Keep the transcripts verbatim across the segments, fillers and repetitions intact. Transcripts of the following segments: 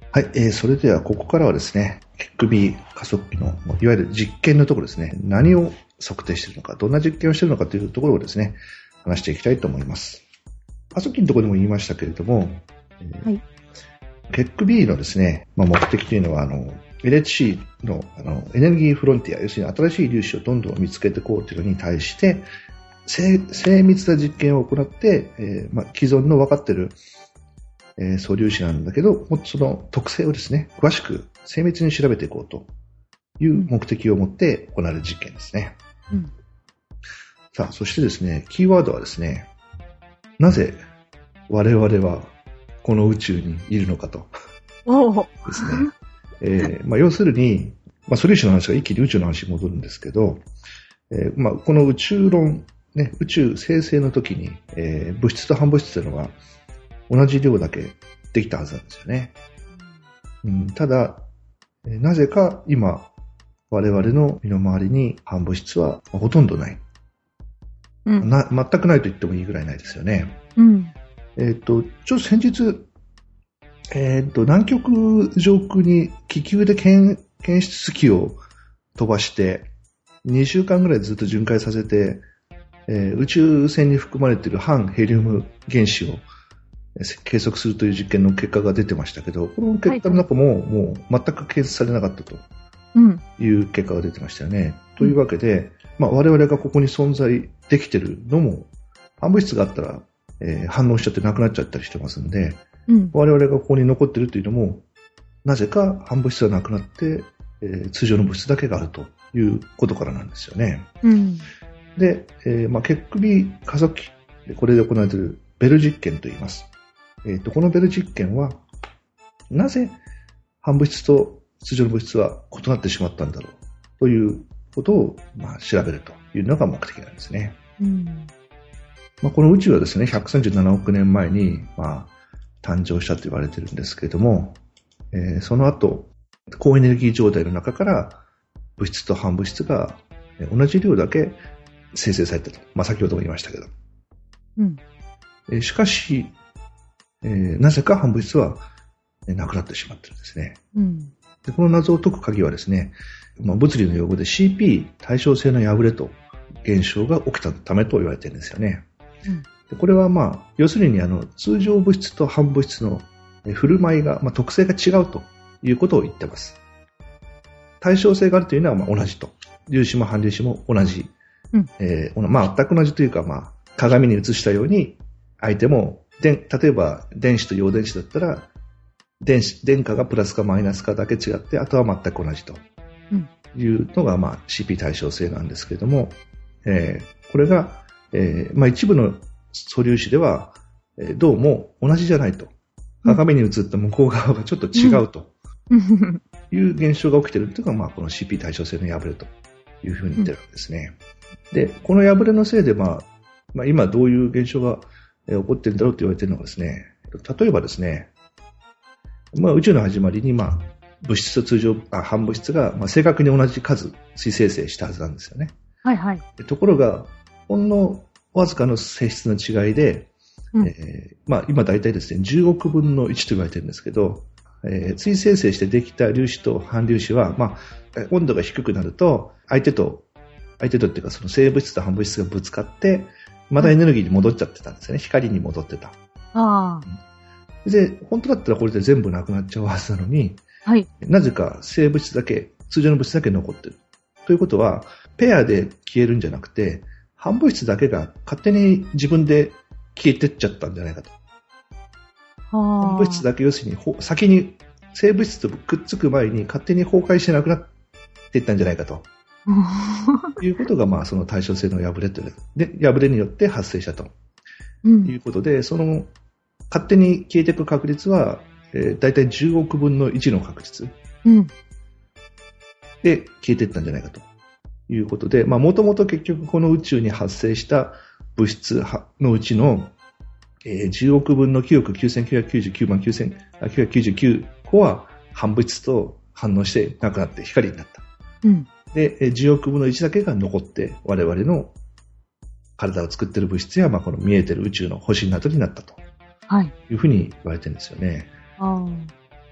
はい、えー、それではここからはですね、ケックビー加速器のいわゆる実験のところですね、何を測定しているのか、どんな実験をしているのかというところをですね、話していきたいと思います。加速器のところでも言いましたけれども、はい、ケックビーのですね、まあ、目的というのはあの エルエイチシー の, あのエネルギーフロンティア、要するに新しい粒子をどんどん見つけていこうというのに対して精, 精密な実験を行って、えーまあ、既存の分かっているえー、素粒子なんだけど、もっとその特性をですね、詳しく精密に調べていこうという目的を持って行われる実験ですね。うん、さあ、そしてですね、キーワードはですね、なぜ我々はこの宇宙にいるのかとですね。えーまあ、要するに、まあ、素粒子の話が一気に宇宙の話に戻るんですけど、えーまあ、この宇宙論、ね、宇宙生成の時に、えー、物質と反物質というのが同じ量だけできたはずなんですよね。うん、ただ、なぜか今、我々の身の回りに反物質はほとんどない。うん、な全くないと言ってもいいぐらいないですよね。うん、えっと、ちょっと先日、えっと、南極上空に気球で検出機を飛ばして、にしゅうかんぐらいずっと巡回させて、えー、宇宙船に含まれている反ヘリウム原子を計測するという実験の結果が出てましたけど、この結果の中も、はい、もう全く検出されなかったという結果が出てましたよね。うん、というわけで、まあ、我々がここに存在できているのも、反物質があったら、えー、反応しちゃってなくなっちゃったりしてますんで、うん、我々がここに残っているというのも、なぜか反物質がなくなって、えー、通常の物質だけがあるということからなんですよね。うん、で、えーまあ、ケックビー加速器、これで行われているベル実験と言います。えーと、このベル実験は、なぜ反物質と通常の物質は異なってしまったんだろうということを、まあ、調べるというのが目的なんですね。うんまあ、この宇宙はですね、ひゃくさんじゅうななおくねんまえに、まあ、誕生したと言われているんですけれども、えー、その後、高エネルギー状態の中から物質と反物質が同じ量だけ生成されたと。まあ、先ほども言いましたけど。うんえー、しかし、えー、なぜか反物質は、ね、なくなってしまっているんですね。うん、でこの謎を解く鍵はですね、まあ、物理の用語で シーピー 対称性の破れと現象が起きたためと言われているんですよね。うん、でこれはまあ、要するにあの通常物質と反物質の振る舞いが、まあ、特性が違うということを言っています。対称性があるというのはまあ同じと。粒子も反粒子も同じ。うんえー、まあ全く同じというか、まあ、鏡に映したように相手もで例えば電子と陽電子だったら電子電荷がプラスかマイナスかだけ違ってあとは全く同じというのが、まあ、シーピー 対称性なんですけれども、えー、これが、えーまあ、一部の素粒子では、えー、どうも同じじゃないと鏡に映った向こう側がちょっと違うという現象が起きているというのが、まあ、この シーピー 対称性の破れというふうに言ってるわけですね。でこの破れのせいで、まあまあ、今どういう現象が起こっているんだろうと言われているのがですね、例えばですね、まあ、宇宙の始まりに、まあ、物質と通常あ反物質が、まあ、正確に同じ数水生成したはずなんですよね。はいはい。ところがほんのわずかの性質の違いで、うんえーまあ、今大体ですねじゅうおくぶんのいちと言われているんですけど、えー、水生成してできた粒子と反粒子は、まあ、温度が低くなると相手と相手とっていうかその生物質と反物質がぶつかってまたエネルギーに戻っちゃってたんですよね。光に戻ってた。あで、本当だったらこれで全部なくなっちゃうはずなのに、はい、なぜか生物質だけ、通常の物質だけ残ってる。ということは、ペアで消えるんじゃなくて、反物質だけが勝手に自分で消えてっちゃったんじゃないかと。反物質だけ要するに、先に生物質とくっつく前に勝手に崩壊してなくなっていったんじゃないかと。いうことが、まあ、その対称性の破れというで破れによって発生したと、うん、いうことで、その勝手に消えていく確率は、えー、だいたいじゅうおくぶんのいちの確率、うん、で消えていったんじゃないかということで、もともと結局この宇宙に発生した物質のうちの、えー、じゅうおくぶんのきゅうおくきゅうせんきゅうひゃくきゅうじゅうきゅうまんきゅうせんきゅうひゃくきゅうじゅうきゅう個は反物質と反応してなくなって光になった。うんで、じゅうおくぶんのいちだけが残って我々の体を作っている物質や、まあ、この見えている宇宙の星などになったというふうに言われてるんですよね。はい、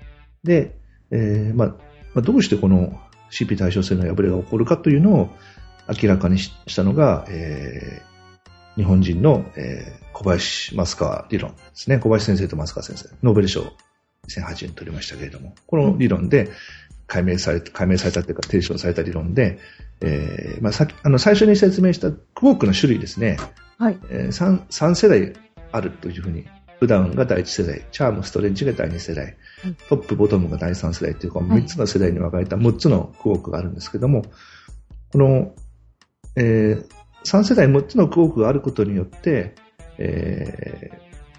で、えーまあまあ、どうしてこの シーピー 対称性の破れが起こるかというのを明らかにしたのが、えー、日本人の、えー、小林益川理論ですね。小林先生と益川先生、ノーベル賞にせんはちねん取りましたけれども、この理論で解明された、解明されたというか提唱された理論で、えーまあ、さあの最初に説明したクォークの種類ですね、はいえー、3, 3世代あるというふうに、プダウンがだいいち世代、チャーム、ストレッジがだいに世代、トップ、ボトムがだいさん世代というこのみっつの世代に分かれたむっつのクォークがあるんですけども、この、えー、さん世代むっつのクォークがあることによって、え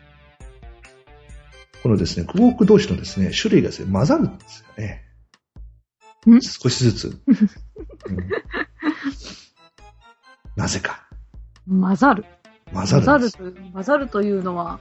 ー、このですね、クォーク同士のですね、種類がですね、混ざるんですよね。ん少しずつ。うん、なぜか。 混ざる。 混ざる。混ざると、混ざるというのは、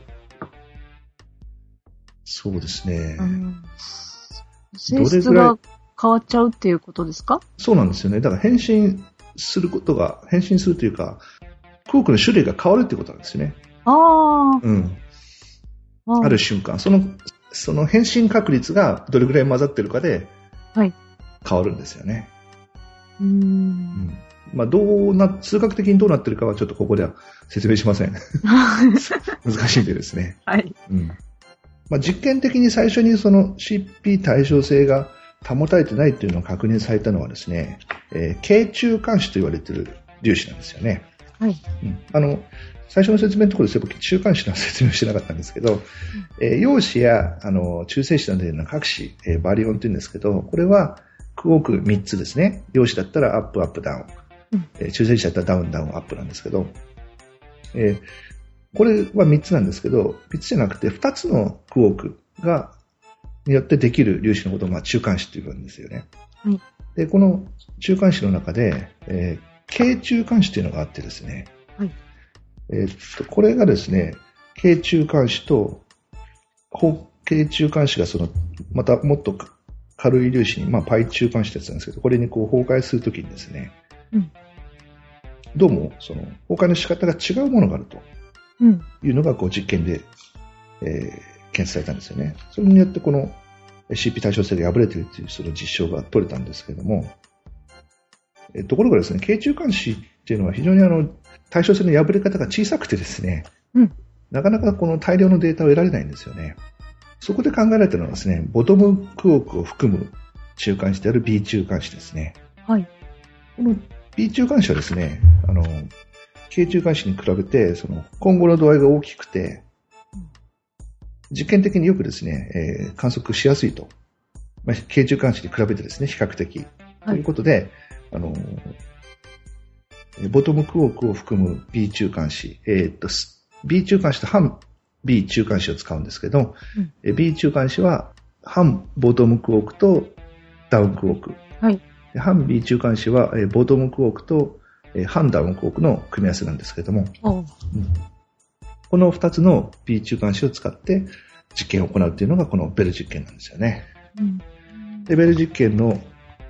そうですね。 うん、性質が変わっちゃうっていうことですか？ そうなんですよね。だから変身することが、変身するというか、クォークの種類が変わるってことなんですよね。 ああ。 うん。ある瞬間、その、その変身確率がどれぐらい混ざってるかで、はい。変わるんですよね。 うーん。 うんまあ、どうな、数学的にどうなってるかはちょっとここでは説明しません。難しいんでですね。 はい。 うんまあ、実験的に最初にその シーピー 対称性が保たれてないというのを確認されたのはですね、えー、軽中間子と言われている粒子なんですよね。 はい。 うん、あの、最初の説明のところで僕中間子の説明をしてなかったんですけど、うんえー、陽子やあの中性子などの各子、えー、バリオンというんですけど、これはクォークみっつですね。陽子だったらアップアップダウン。うんえー、中性子だったらダウンダウンアップなんですけど、えー、これはみっつなんですけど、みっつじゃなくてふたつのクォークがによってできる粒子のことをまあ中間子というんですよね。 はい、 でこの中間子の中で、えー、軽中間子というのがあってですね、 はいえー、っとこれがですね、軽中間子と軽中間子がそのまたもっと軽い粒子に、まあ、パイ中間子ってやつなんですけど、これにこう崩壊するときにですね、うん、どうもその崩壊の仕方が違うものがあるというのがこう実験で、えー、検出されたんですよね。それによってこの シーピー 対称性が破れているというその実証が取れたんですけれども、えー、ところがですね、軽中間子っていうのは非常にあの対称性の破れ方が小さくてですね、うん、なかなかこの大量のデータを得られないんですよね。そこで考えられているのはですね、ボトムクォークを含む中間子である B 中間子ですね。 はい。 この B 中間子はですね、あの、軽中間子に比べて、その混合の度合いが大きくて、実験的によくですね、えー、観測しやすいと。まあ、軽中間子に比べてですね、比較的。はい、ということで、あの、ボトムクォークを含む B 中間子、えー、っと、B 中間子と反B 中間子を使うんですけど、うん、B 中間子は反ボトムクォークとダウンクォーク。 はい、 反 B 中間子はボトムクォークと反ダウンクォークの組み合わせなんですけれども、うん、このふたつの B 中間子を使って実験を行うというのがこのベル実験なんですよね。うん、でベル実験の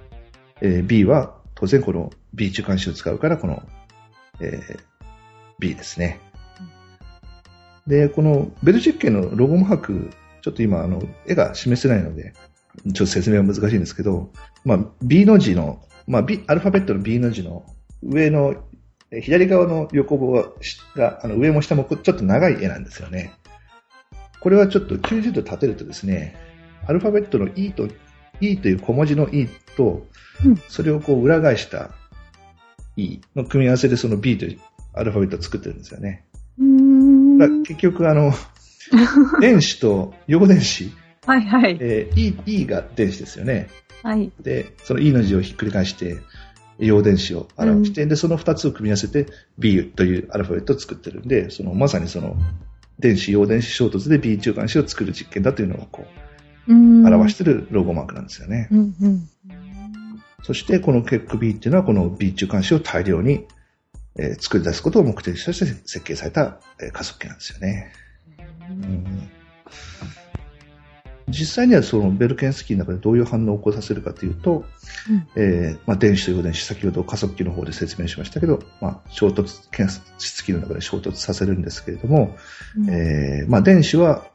B は当然この B 中間子を使うからこの B ですね。で、このベル実験のロゴマーク、ちょっと今あの絵が示せないので、ちょっと説明は難しいんですけど、まあ B の字の、まあ B、アルファベットの B の字の上の、左側の横棒が、あの上も下もちょっと長い絵なんですよね。これはちょっときゅうじゅうど立てるとですね、アルファベットの E と、E という小文字の E と、それをこう裏返した E の組み合わせでその B というアルファベットを作ってるんですよね。結局あの電子と陽電子、 はいはい、 えー、E, E が電子ですよね。 はい。 でその E の字をひっくり返して陽電子を表して、うん、でそのふたつを組み合わせて B というアルファベットを作ってるんで、そのまさにその電子陽電子衝突で B 中間子を作る実験だというのをこう表しているロゴマークなんですよね。 うんうん、 そしてこのケック B っていうのはこの B 中間子を大量にえー、作り出すことを目的として設計された、えー、加速器なんですよね。うん、実際にはそのベルケンスキーの中でどういう反応を起こさせるかというと、うんえーまあ、電子と陽電子、先ほど加速器の方で説明しましたけど、まあ、衝突、検出器の中で衝突させるんですけれども、うんえーまあ、電子は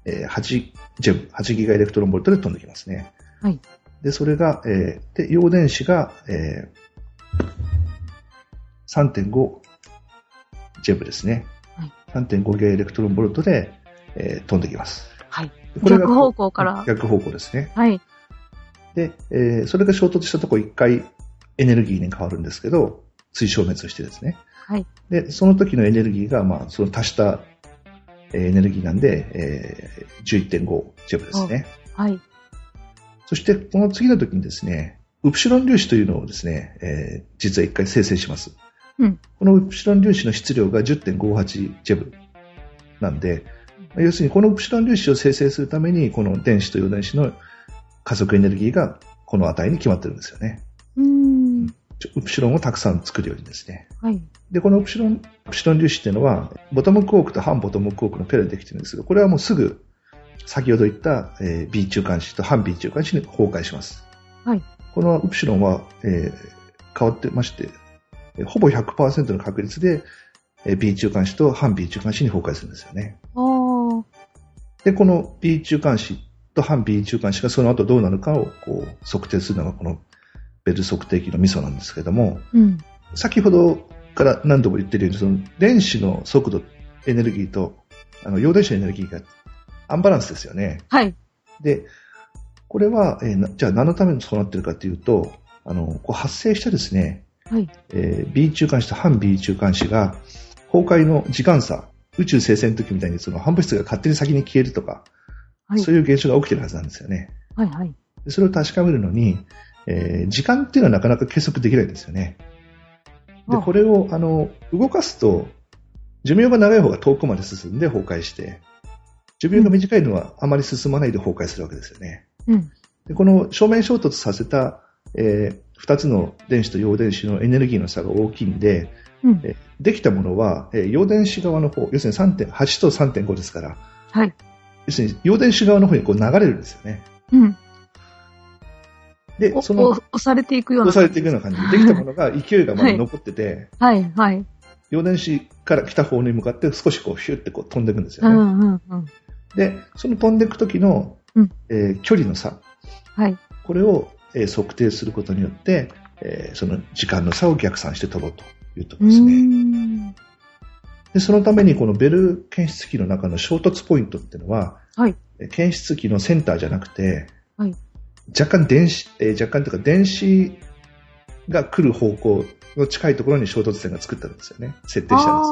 えー、はちジェム、はちギガエレクトロンボルトで飛んできますね。 はい。 で、それが、えー、で、陽電子が、えー、さんてんごジェムですね。はい。さんてんごギガエレクトロンボルトで、えー、飛んできます。 はい。これが逆方向から。 逆方向ですね。 はい。 で、えー、それが衝突したところいっかいエネルギーに変わるんですけど、追消滅してですね。 はい。 で、その時のエネルギーが、まあ、その足したエネルギーなんで、えー、じゅういってんごジェムですね。 はい。 そして、この次の時にですね、ウプシロン粒子というのをですね、えー、実は一回生成します。 うん。 このウプシロン粒子の質量が じゅってんごはちジェムなんで、要するにこのウプシロン粒子を生成するために、この電子と陽電子の加速エネルギーがこの値に決まってるんですよね。 うーん。 ウプシロンをたくさん作るようにですね。 はい。 で、このウプシロン、ウプシロン粒子っていうのは、ボトムクォークと反ボトムクォークのペアでできてるんですけど、これはもうすぐ、先ほど言った、えー、B 中間子と反 B 中間子に崩壊します。 はい。このウプシロンは、えー、変わってまして、ほぼ ひゃくパーセント の確率で、えー、B 中間子と反 B 中間子に崩壊するんですよね。 あで、この B 中間子と反 B 中間子がその後どうなるかをこう測定するのがこのベル測定器のミソなんですけれども、 うん、 先ほどから何度も言ってるように、その電子の速度、エネルギーとあの陽電子のエネルギーがアンバランスですよね。 はい。で、 これは、えー、じゃあ何のためにそうなってるかというと、あの、こう発生したですね、 はい。 えー、B 中間子と反 B 中間子が崩壊の時間差、宇宙生成の時みたいにその反物質が勝手に先に消えるとか、はい、そういう現象が起きてるはずなんですよね。 はいはい。 でそれを確かめるのに、えー、時間っていうのはなかなか計測できないんですよね。で、これを、あの、動かすと、寿命が長い方が遠くまで進んで崩壊して、寿命が短いのはあまり進まないで崩壊するわけですよね。 うん、 でこの正面衝突させた、えー、ふたつの電子と陽電子のエネルギーの差が大きいんで、うんえー、できたものは、えー、陽電子側の方、要するに さんてんはち と さんてんご ですから、 はい、 要するに陽電子側の方にこう流れるんですよね。 うん、 で、その、 押されていくような感じ。押されていくような感じで、できたものが勢いがまだ残ってて、 はい、はい、はい。 陽電子から来た方に向かって少しこうヒュッてこう飛んでいくんですよね。 うんうんうん、 で、その飛んでいく時の、うんえー、距離の差、 はい、 これを、えー、測定することによって、えー、その時間の差を逆算して飛ぼうというところですね。で、そのためにこのベル検出器の中の衝突ポイントっていうのは、 はい、 検出器のセンターじゃなくて、 はい、 若干電子、えー、若干というか電子が来る方向の近いところに衝突点が作ってあるんですよね。設定してあるんです。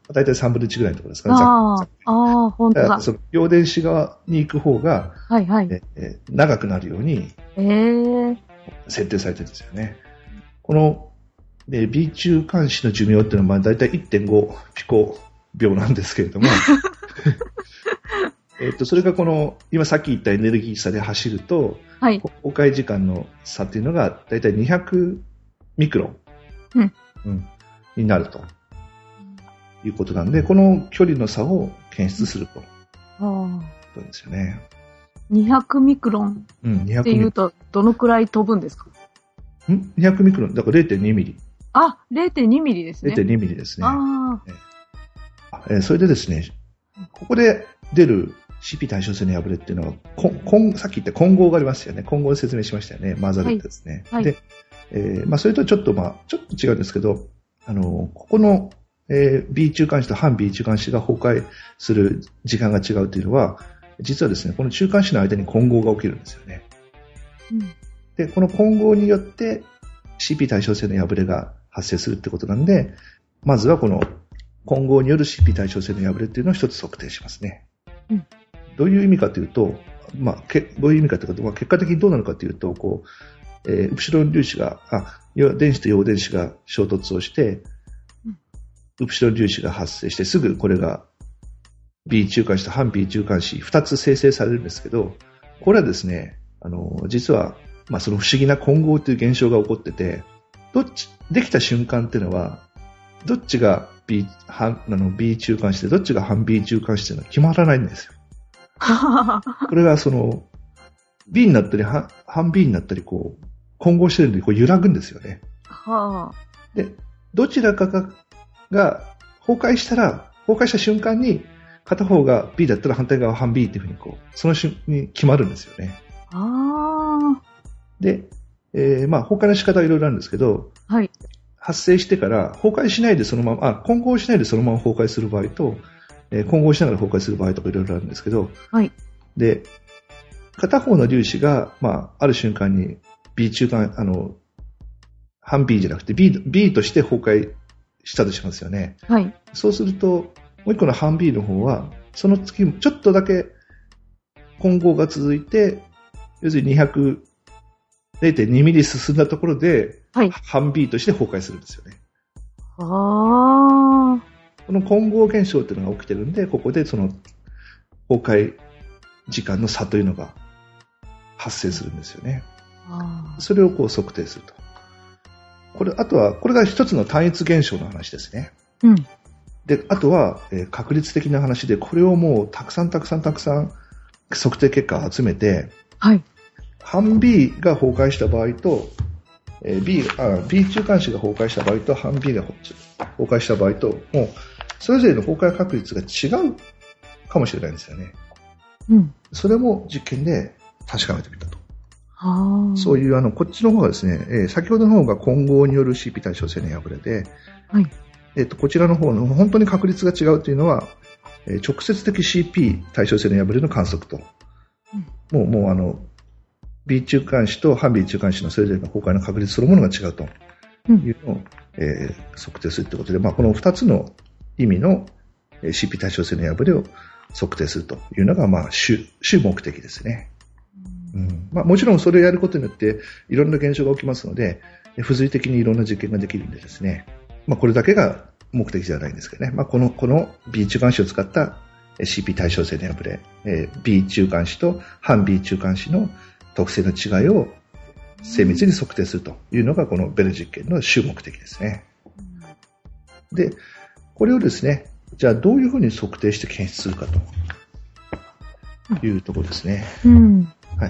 だいたいさんぶんのいちぐらいのところですからね。 ああ、本当だ。 その陽電子側に行く方が、 はいはいえー、長くなるように設定されてるんですよね。この、えー、B 中間子の寿命っていうのはだいたい いってんご ピコ秒なんですけれども、えっと、それがこの、今さっき言ったエネルギー差で走ると、 はい、 崩壊時間の差っていうのがだいたいにひゃくミクロン、 うんうん、になるということなんで、この距離の差を検出すると。そうですよね。 にひゃくミクロンっていうと、どのくらい飛ぶんですか？ ん ?にひゃくミクロン、だから れいてんにミリ。 あ、れいてんにミリですね。 れいてんにミリですね。 あえー、それでですね、ここで出る シーピー 対称性の破れっていうのは、ここさっき言った混合がありますよね。混合で説明しましたよね。混ざるってですね。 はい、 で、えー、まあ、それとちょっと、まあ、ちょっと違うんですけど、あの、ここの、えー、B 中間子と反 B 中間子が崩壊する時間が違うというのは、実はですね、この中間子の間に混合が起きるんですよね。 うん、 で、この混合によって シーピー 対称性の破れが発生するってことなんで、まずはこの混合による シーピー 対称性の破れっていうのを一つ測定しますね。 うん、 どういう意味かというと、まあ、けどういう意味かというと、まあ、結果的にどうなるかというと、こう、えー、ウプシロン粒子が、あ、電子と陽電子が衝突をして、うん、ウプシロン粒子が発生して、すぐこれが B 中間子と反 B 中間子二つ生成されるんですけど、これはですね、あの、実は、まあ、その不思議な混合という現象が起こってて、どっち、できた瞬間っていうのは、どっちが B、反、あの B 中間子で、どっちが反 B 中間子っていうのは決まらないんですよ。これがその、B になったり、反 B になったり、こう、混合してるんで、こう揺らぐんですよね。 はあ、 で、どちらかが、が崩壊したら、崩壊した瞬間に、 片方が B だったら反対側は反 B っていうふうにこう、その瞬間に決まるんですよね。 ああ。 で、えー、まあ、崩壊の仕方はいろいろあるんですけど、 はい。 発生してから崩壊しないでそのまま、あ、混合しないでそのまま崩壊する場合と、えー、混合しながら崩壊する場合とかいろいろあるんですけど、 はい。 で、片方の粒子が、まあ、ある瞬間に B 中間、あの、反 B じゃなくて B、B として崩壊したとしますよね。 はい。 そうすると、もう一個の反 B の方は、その月、ちょっとだけ混合が続いて、要するににひゃく、れいてんに ミリ進んだところで、はい、反 B として崩壊するんですよね。 ああ。 この混合現象っていうのが起きてるんで、ここでその崩壊時間の差というのが発生するんですよね。あ、それをこう測定すると。これ、あとは、これが一つの単一現象の話ですね。 うん。 で、あとは、えー、確率的な話で、これをもうたくさんたくさんたくさん測定結果を集めて、 はい。 反 B が崩壊した場合と、えー、B、あ、B 中間子が崩壊した場合と、反 B が崩壊した場合と、もう、それぞれの崩壊確率が違うかもしれないんですよね。 うん。 それも実験で確かめてみたと。 はあ。 そういう、あの、こっちの方がですね、えー、先ほどの方が混合による シーピー 対称性の破れで、 はい。 えっと、こちらの方の本当に確率が違うというのは、えー、直接的 シーピー 対称性の破れの観測と、うん、もう、もうあの、B 中間子と反 B 中間子のそれぞれの崩壊の確率そのものが違うというのを、うん、えー、測定するということで、まあ、このふたつの意味の シーピー 対称性の破れを測定するというのが、まあ、主、主目的ですね。うん、まあ、もちろんそれをやることによっていろんな現象が起きますので、付随的にいろんな実験ができるんでですね、まあ、これだけが目的じゃないんですけどね、まあ、この、この B 中間子を使った シーピー 対称性の破れ、えー、B 中間子と反 B 中間子の特性の違いを精密に測定するというのがこのベル実験の主目的ですね。で、これをですね、じゃあどういうふうに測定して検出するかというところですね。 うん、 はい。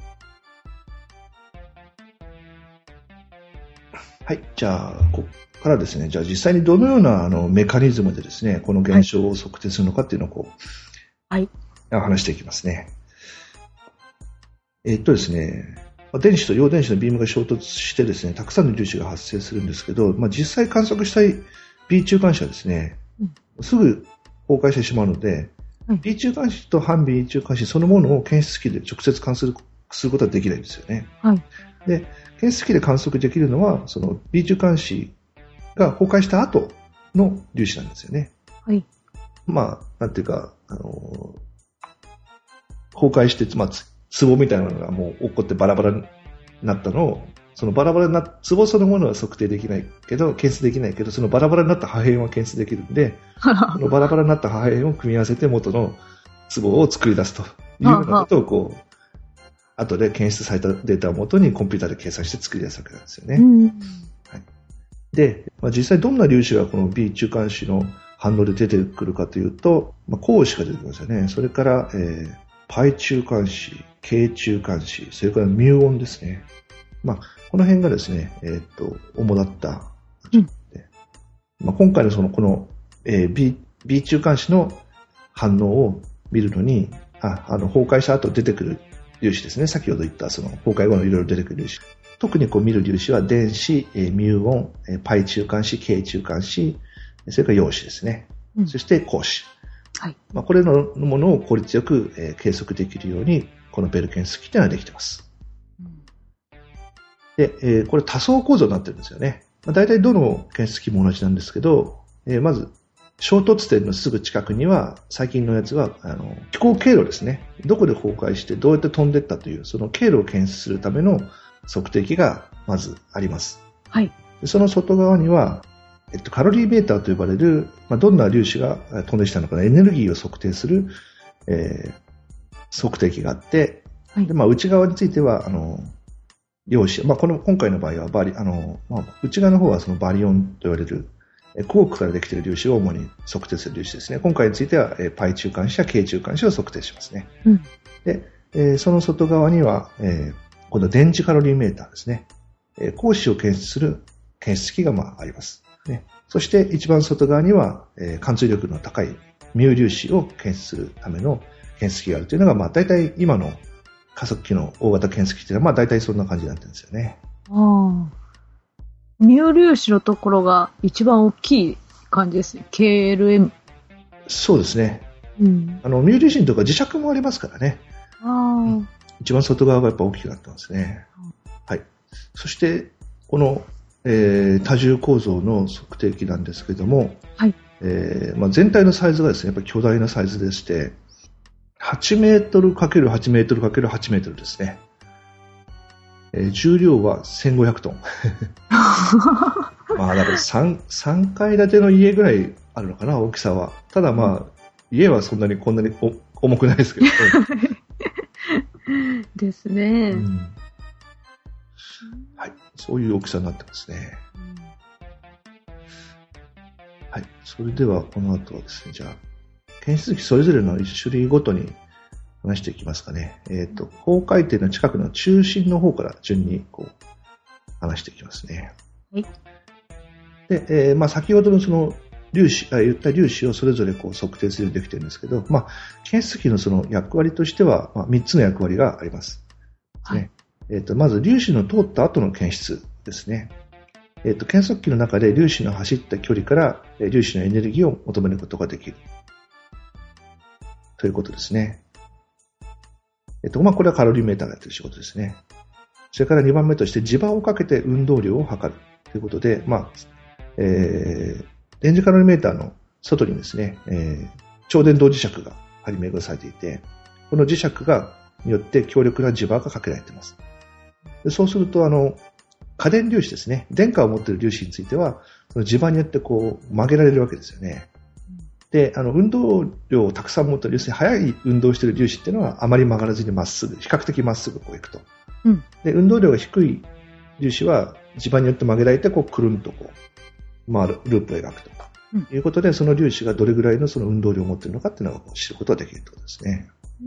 はい。じゃあ、ここからですね、じゃあ実際にどのようなあのメカニズムでですね、この現象を測定するのかっていうのをこう、 はい。 話していきますね。えっとですね、電子と陽電子のビームが衝突してですね、たくさんの粒子が発生するんですけど、まあ、実際観測したい B 中間子はですね、うん、すぐ崩壊してしまうので、うん、B 中間子と反 B 中間子そのものを検出器で直接観測することはできないんですよね。 はい、 で、検出器で観測できるのは、その B 中間子が崩壊した後の粒子なんですよね。 はい。 まあ、なんていうか、あのー、崩壊して、まあ、壺みたいなのがもう起こってバラバラになったのを、そのバラバラな、壺そのものは測定できないけど、検出できないけど、そのバラバラになった破片は検出できるんで、そのバラバラになった破片を組み合わせて元の壺を作り出すというようなことをこう、後で検出されたデータを元にコンピューターで計算して作り出すわけなんですよね。 うんはい、 で、まあ、実際どんな粒子がこの B 中間子の反応で出てくるかというと、まあ、光子が出てきますよね。それから、えー、パイ中間子、K 中間子、それからミューオンですね。まあ、この辺がですね、えー、っと、主だった。うんまあ、今回のその、この、えー、B、B 中間子の反応を見るのに、あ、あの、崩壊した後出てくる粒子ですね。先ほど言った、その、崩壊後のいろいろ出てくる粒子。特にこう見る粒子は電子、えー、ミューオン、えー、パイ中間子、K 中間子、それから陽子ですね。うん、そして光子。 はいまあ、これのものを効率よく、えー、計測できるように、このベル検出器というのはできています。うん、で、えー、これ多層構造になってるんですよね。まあ、大体どの検出器も同じなんですけど、えー、まず、衝突点のすぐ近くには、最近のやつは、あの、飛行経路ですね。どこで崩壊してどうやって飛んでいったという、その経路を検出するための測定器がまずあります。 はい。 その外側には、えっと、カロリーメーターと呼ばれる、まあ、どんな粒子が飛んできたのかエネルギーを測定する、えー、測定器があって、はいでまあ、内側については、あの、陽子、まあ、この、今回の場合はバリ、あの、まあ、内側の方はそのバリオンと言われる、クォークからできている粒子を主に測定する粒子ですね。今回については、えー、パイ中間子や K 中間子を測定しますね。 うん、 で、えー、その外側には、えー、この電磁カロリーメーターですね。えー、光子を検出する検出器がまああります。ね、そして一番外側には、えー、貫通力の高いミュー粒子を検出するための検出器があるというのが、まあ大体今の加速器の大型検出器というのは、まあ大体そんな感じになってるんですよね。 ああ。ミュー粒子のところが一番大きい感じですね。ケーエルエム。 そうですね。 うん。 あの、ミュー粒子のところは磁石もありますからね。 ああ、うん。 一番外側がやっぱ大きくなってますね。はい。そして、この、えー、多重構造の測定器なんですけども、 はい。 えーまあ、全体のサイズがですね、やっぱり巨大なサイズでして、はちメートルかけるはちメートルかけるはちメートルですね。えー、重量はせんごひゃくトン。まあ、だから 3, 3階建ての家ぐらいあるのかな、大きさは。ただまあ、家はそんなにこんなに重くないですけど、ね。 ですね、 うん。はい。そういう大きさになってますね。はい。それでは、この後はですね、じゃあ、検出器それぞれの一種類ごとに話していきますかね。えっと、方回転の近くの中心の方から順にこう、話していきますね。 はい。 で、えー、まあ先ほどのその粒子、あ、言った粒子をそれぞれこう測定するようにできてるんですけど、まあ、検出器のその役割としては、まあ、みっつの役割があります。 はい。 ね、えっと、まず粒子の通った後の検出ですね。えっと、検測器の中で粒子の走った距離から粒子のエネルギーを求めることができる。ということですね。えっと、まあ、これはカロリーメーターがやってる仕事ですね。それからにばんめとして磁場をかけて運動量を測るということで、まあ、えー、電磁カロリーメーターの外にですね、えー、超電導磁石が張り巡らされていて、この磁石がによって強力な磁場がかけられています。でそうすると、あの、過電粒子ですね、電荷を持っている粒子については、その磁場によってこう曲げられるわけですよね。で、あの、運動量をたくさん持っている、要するに速い運動している粒子っていうのはあまり曲がらずにまっすぐ、比較的まっすぐこういくと。 うん、 で、運動量が低い粒子は磁場によって曲げられて、こう、くるんとこう、回る、ループを描くと。いうことで、その粒子がどれぐらいのその運動量を持っているのかっていうのを知ることができるということですね。 うん、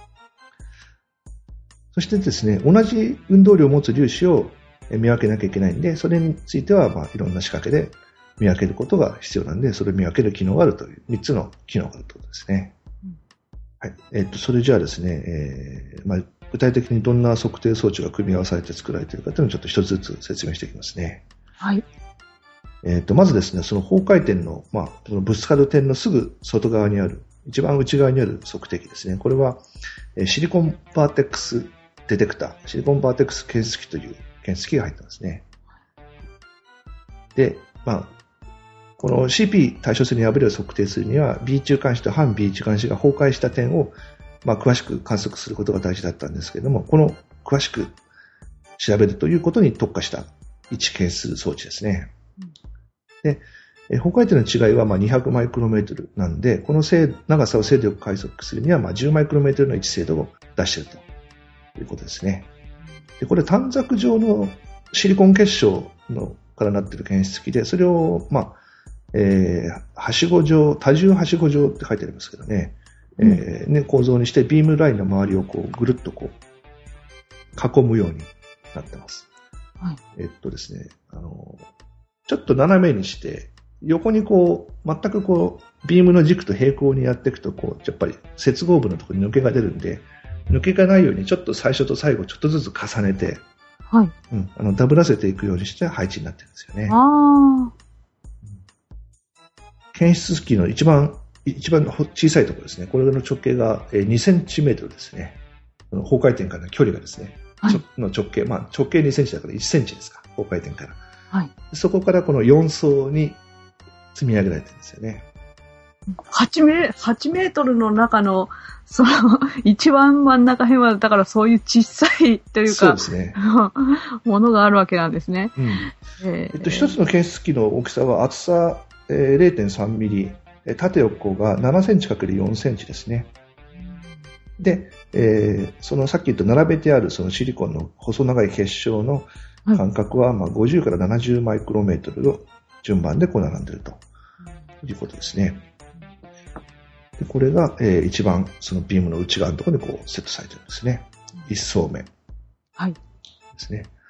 そしてですね、同じ運動量を持つ粒子を見分けなきゃいけないんで、それについては、まあ、いろんな仕掛けで見分けることが必要なんで、それを見分ける機能があるという、みっつの機能があるということですね。うん、はい。えっと、それじゃあですね、えー、まあ、具体的にどんな測定装置が組み合わされて作られているかというのをちょっと一つずつ説明していきますね。 はい。 えっと、まずですね、その方回転の、まあ、そのぶつかる点のすぐ外側にある、一番内側にある測定器ですね。これは、シリコンバーテックスデテクター、シリコンバーテックス検出器という検出器が入ってますね。で、まあ、この シーピー 対称性の破れを測定するには、B 中間子と反 B 中間子が崩壊した点を、まあ、詳しく観測することが大事だったんですけれども、この詳しく調べるということに特化した位置検出装置ですね。で、方回転の違いはまあにひゃくマイクロメートルなんで、この長さを精度よく解測するにはまあじゅうマイクロメートルの位置精度を出しているということですね。で、これ短冊状のシリコン結晶のからなっている検出器で、それをまあ、えー、はしご状、多重はしご状って書いてありますけどね、うん、えー、ね構造にしてビームラインの周りをこうぐるっとこう囲むようになってます。はい、えっとですね、あのちょっと斜めにして、横にこう、全くこう、ビームの軸と平行にやっていくと、こう、やっぱり接合部のところに抜けが出るんで、抜けがないようにちょっと最初と最後ちょっとずつ重ねて、はい。うん、あの、ダブらせていくようにして配置になってるんですよね。ああ。検出器の一番、一番小さいところですね。これの直径がにセンチメートルですね。方回転からの距離がですね。はい、の直径、まあ直径にセンチだからいちセンチですか。方回転から。はい、そこからこのよん層に積み上げられてるんですよね。 はちメートルの中の、その、一番真ん中辺は、だからそういう小さいというか、そうですね。ものがあるわけなんですね。うんえー、えっと、一つの検出器の大きさは厚さ、えー、れいてんさんミリ、縦横がななセンチかけるよんセンチですね。で、えー、そのさっき言った並べてあるそのシリコンの細長い結晶の間隔はまあごじゅうからななじゅうマイクロメートルの順番でこう並んでいるということですね。でこれが、えー、一番そのビームの内側のところにこうセットされているんですね。一層目。はい。ですね。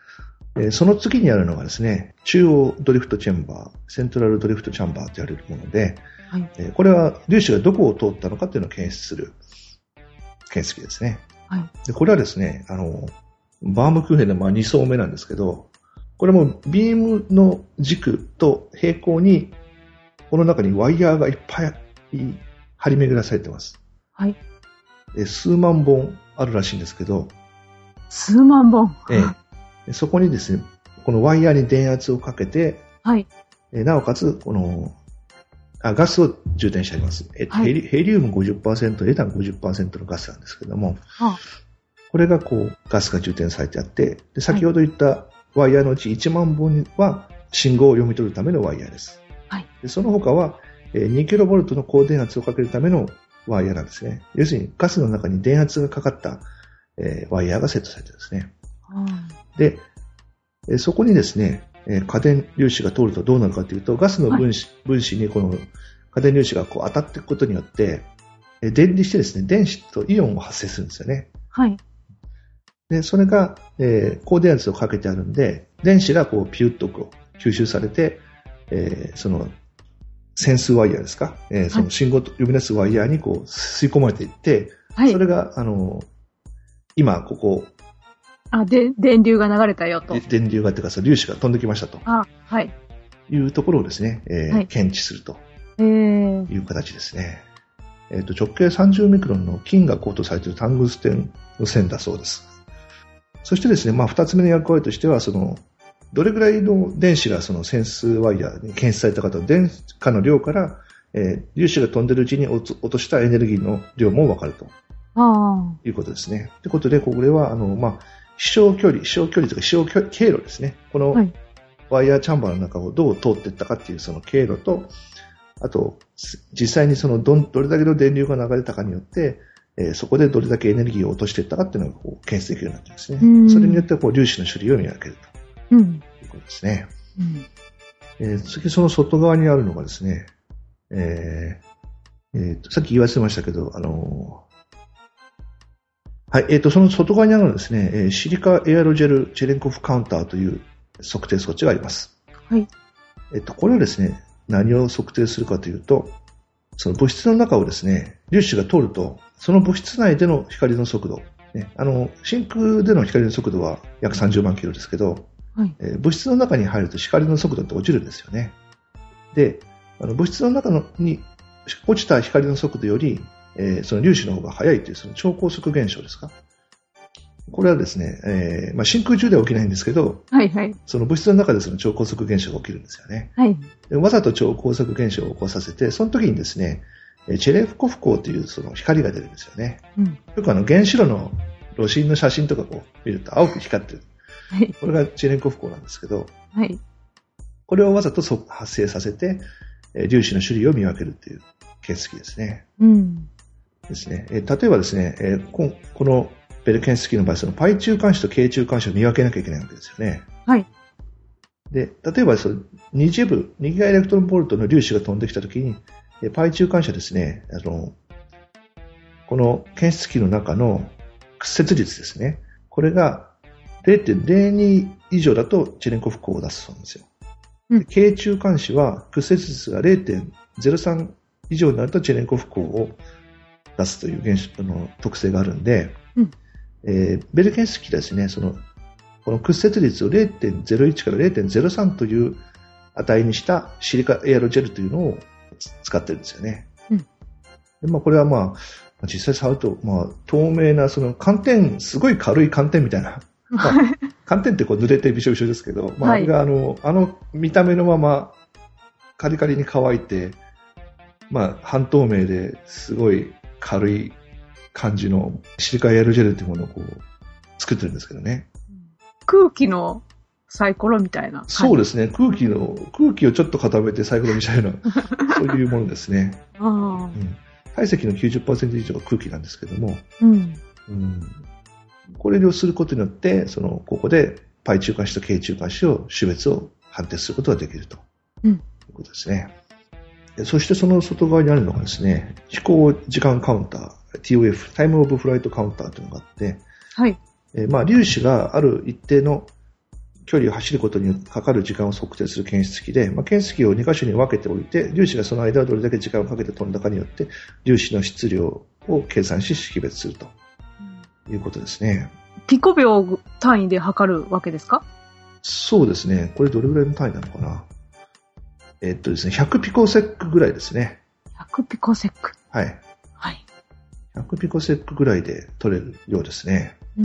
えー、その次にあるのがですね、中央ドリフトチェンバー、セントラルドリフトチャンバーと言われるもので、はい、えー、これは粒子がどこを通ったのかというのを検出する検出器ですね。はい、でこれはですね、あの、バームクーヘンのまあに層目なんですけど、これもビームの軸と平行に、この中にワイヤーがいっぱい張り巡らされています。はい。で数万本あるらしいんですけど、 数万本、 ええ、そこにですね、このワイヤーに電圧をかけて、はい、えなおかつこのあガスを充填してあります。えはい、ヘリ、ヘリウム ごじゅっパーセント、エタン ごじゅっパーセント のガスなんですけども、はあ、これがこうガスが充填されてあって、で先ほど言ったワイヤーのうちいちまんぼんは信号を読み取るためのワイヤーです。はい、でその他はにキロボルトの高電圧をかけるためのワイヤーなんですね。要するにガスの中に電圧がかかった、えー、ワイヤーがセットされてるんですね。はあ、で、えー、そこにですね、えー、過電粒子が通るとどうなるかというと、ガスの分子、はい、分子にこの過電粒子がこう当たっていくことによって、えー、電離してですね、電子とイオンを発生するんですよね。はい。で、それが、えー、高電圧をかけてあるんで、電子がこうピュッとこう吸収されて、えー、そのセンスワイヤーですか、えー、その信号を呼び出すワイヤーにこう吸い込まれていって、はい、それが、あの、今ここ、 あ、で、電流が流れたよと。 電流がというか、その粒子が飛んできましたと。 あ、はい。 いうところをですね、えーはい、検知するという形ですね。えー、と直径さんじゅうミクロンの金がコートされているタングステンの線だそうです。そしてですね、まあ、二つ目の役割としては、その、どれぐらいの電子がそのセンスワイヤーに検出されたかと、電荷の量から、えー、粒子が飛んでいるうちに落としたエネルギーの量も分かると。あいうことですね。ということで、これは、あの、まあ、飛翔距離、飛翔距離というか飛翔経路ですね。このワイヤーチャンバーの中をどう通っていったかっていうその経路と、あと、実際にそのど、どれだけの電流が流れたかによって、えー、そこでどれだけエネルギーを落としていったかっていうのがこう検出できるようになってますね。それによってこう粒子の種類を見分けると、うん、いうことですね。うんえー、次その外側にあるのがですね、えーえー、とさっき言わせてましたけど、あのーはい、えっ、ー、と、その外側にあるのはですね、えー、シリカエアロジェルチェレンコフカウンターという測定装置があります。はい。えっ、ー、と、これをですね、何を測定するかというと、その物質の中をですね、粒子が通ると、その物質内での光の速度、ね、あの、真空での光の速度は約さんじゅうまんキロですけど、はいえー、物質の中に入ると光の速度って落ちるんですよね。で、あの物質の中のに落ちた光の速度より、えー、その粒子の方が速いというその超高速現象ですか。これはですね、えーまあ、真空中では起きないんですけど、はいはい、その物質の中でその超高速現象が起きるんですよね。はい、でわざと超高速現象を起こさせて、その時にですね、チェレフコフ光というその光が出るんですよね。うん、よくあの原子炉の炉心の写真とかこう見ると青く光ってる。はい、これがチェレフコフ光なんですけど、はい、これをわざと発生させて、粒子の種類を見分けるという検出器ですね。うんですね、えー、例えばですね、えー、こ, このベル検出器の場合、そのパイ中間子と K 中間子を見分けなきゃいけないわけですよね。はい。で、例えばその二次部、二ギガエレクトロンボルトの粒子が飛んできたときに、えー、パイ中間子はですね、あの、この検出器の中の屈折率ですね。これが れいてんぜろに 以上だとチェレンコフ光を出すそうなんですよ。うん、K 中間子は屈折率が れいてんぜろさん 以上になるとチェレンコフ光を出すという現象の特性があるんで、うんえー、ベル検出器ですね、そのこの屈折率を れいてんぜろいち から れいてんぜろさん という値にしたシリカエアロジェルというのを使ってるんですよね。うんでまあ、これはまあ実際触ると、まあ、透明なその寒天、すごい軽い寒天みたいな、まあ、寒天ってこう濡れてびしょびしょですけど、まあ、あれがあの、あの見た目のままカリカリに乾いて、まあ、半透明ですごい軽い感じのシリカエアロジェルというものをこう作ってるんですけどね。 空気のサイコロみたいな。 そうですね。空気の、空気をちょっと固めてサイコロにしたような、そういうものですね。あうん、体積の きゅうじゅっパーセント 以上が空気なんですけども、うんうん、これをすることによって、その、ここでパイ中間子と K 中間子を種別を判定することができるということですね。うん、そしてその外側にあるのがですね、飛行時間カウンター、ティーオーエフ、タイムオブフライトカウンターというのがあって、はい。えー、まあ、粒子がある一定の距離を走ることにかかる時間を測定する検出器で、まあ、検出器をに箇所に分けておいて、粒子がその間をどれだけ時間をかけて飛んだかによって、粒子の質量を計算し識別するということですね。 ピコ秒単位で測るわけですか？ そうですね。これどれぐらいの単位なのかな。えっとですね、ひゃくピコセックぐらいですね。 ひゃくピコセック。 はい。 はい。 ひゃくピコセックぐらいで取れるようですね。 うん。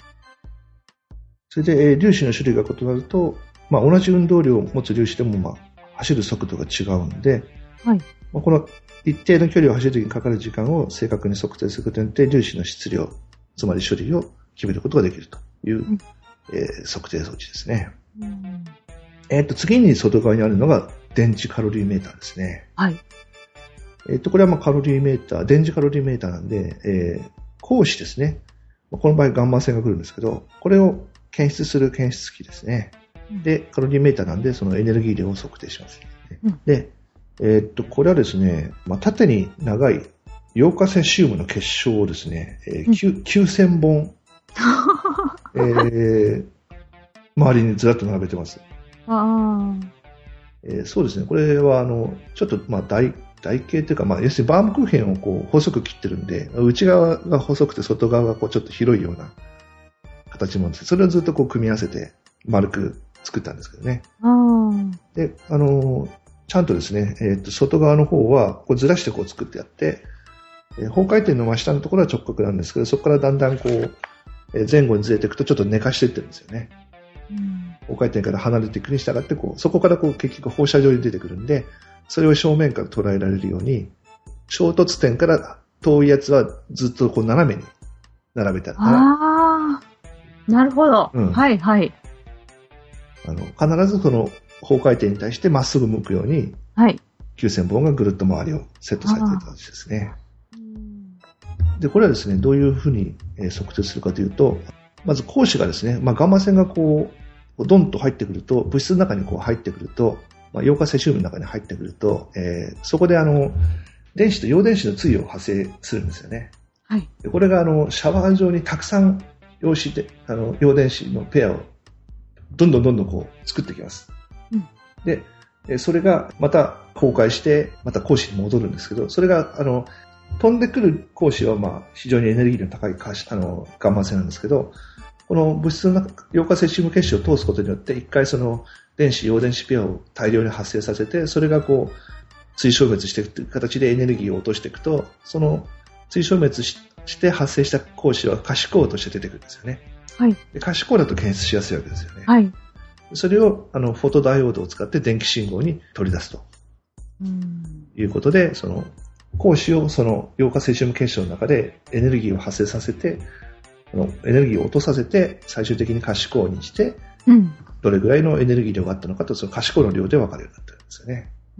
それで、えー、粒子の種類が異なると、まあ、同じ運動量を持つ粒子でも、まあ、走る速度が違うんで、 はい。 まあ、この一定の距離を走るときにかかる時間を正確に測定することによって、粒子の質量、つまり処理を決めることができるという、うんえー、測定装置ですね。 うんえっと、次に外側にあるのが電池カロリーメーターですね。 はい。 えっと、これはまあカロリーメーター、電磁カロリーメーターなんで、えー、光子ですね。この場合ガンマ線が来るんですけど、これを検出する検出器ですね。で、カロリーメーターなんで、そのエネルギー量を測定します。うん、で、えー、っと、これはですね、まあ、縦に長いヨウ化セシウムの結晶をですね、えー、きゅうせんぼん、えー、周りにずらっと並べてます。 あえー、そうですね。これは、あの、ちょっと、まあ、台、台形というか、まあ、要するにバームクーヘンをこう、細く切ってるんで、内側が細くて外側がこう、ちょっと広いような形もあるんです。それをずっとこう、組み合わせて丸く作ったんですけどね。 あ。 で、あの、ちゃんとですね、えっと、外側の方は、こう、ずらしてこう、作ってやって、えー、崩壊点の真下のところは直角なんですけど、そこからだんだんこう、えー、前後にずれていくとちょっと寝かしていってるんですよね。 うん崩壊点から離れていくに従ってこう、そこからこう結局放射状に出てくるんで、それを正面から捉えられるように、衝突点から遠いやつはずっとこう斜めに並べてあるから。 ああ、なるほど。うん、はいはい。 あの、必ずその崩壊点に対してまっすぐ向くように、 はい。 きゅうせんぼんがぐるっと周りをセットされている形ですね。で、これはですね、どういうふうに測定するかというと、まず光子がですね、まあ、ガンマ線がこう、ドンと入ってくると、物質の中にこう入ってくると、まあ、ヨウ化セシウムの中に入ってくると、えー、そこであの、電子と陽電子の対を発生するんですよね。 はい。 でこれがあの、シャワー状にたくさん陽子で、あの、陽電子のペアをどんどんどんどんこう作ってきます。 うん、 で、それがまた崩壊して、また光子に戻るんですけど、それがあの、飛んでくる光子はまあ非常にエネルギーの高いあのガンマ線なんですけど、この物質の中、ヨウ化セシウム結晶を通すことによって、一回その電子、陽電子ペアを大量に発生させて、それがこう、追消滅していくという形でエネルギーを落としていくと、その追消滅 し, して発生した光子は可視光として出てくるんですよね。 はい。 で可視光だと検出しやすいわけですよね。 はい。 それをあのフォトダイオードを使って電気信号に取り出すと。 うん。 いうことで、その光子をそのヨウ化セシウム結晶の中でエネルギーを発生させて、エネルギーを落とさせて最終的に可視光にして、 うん、 どれぐらいのエネルギー量があったのかとその可視光の量で分かるようになってるんですよね。 うん、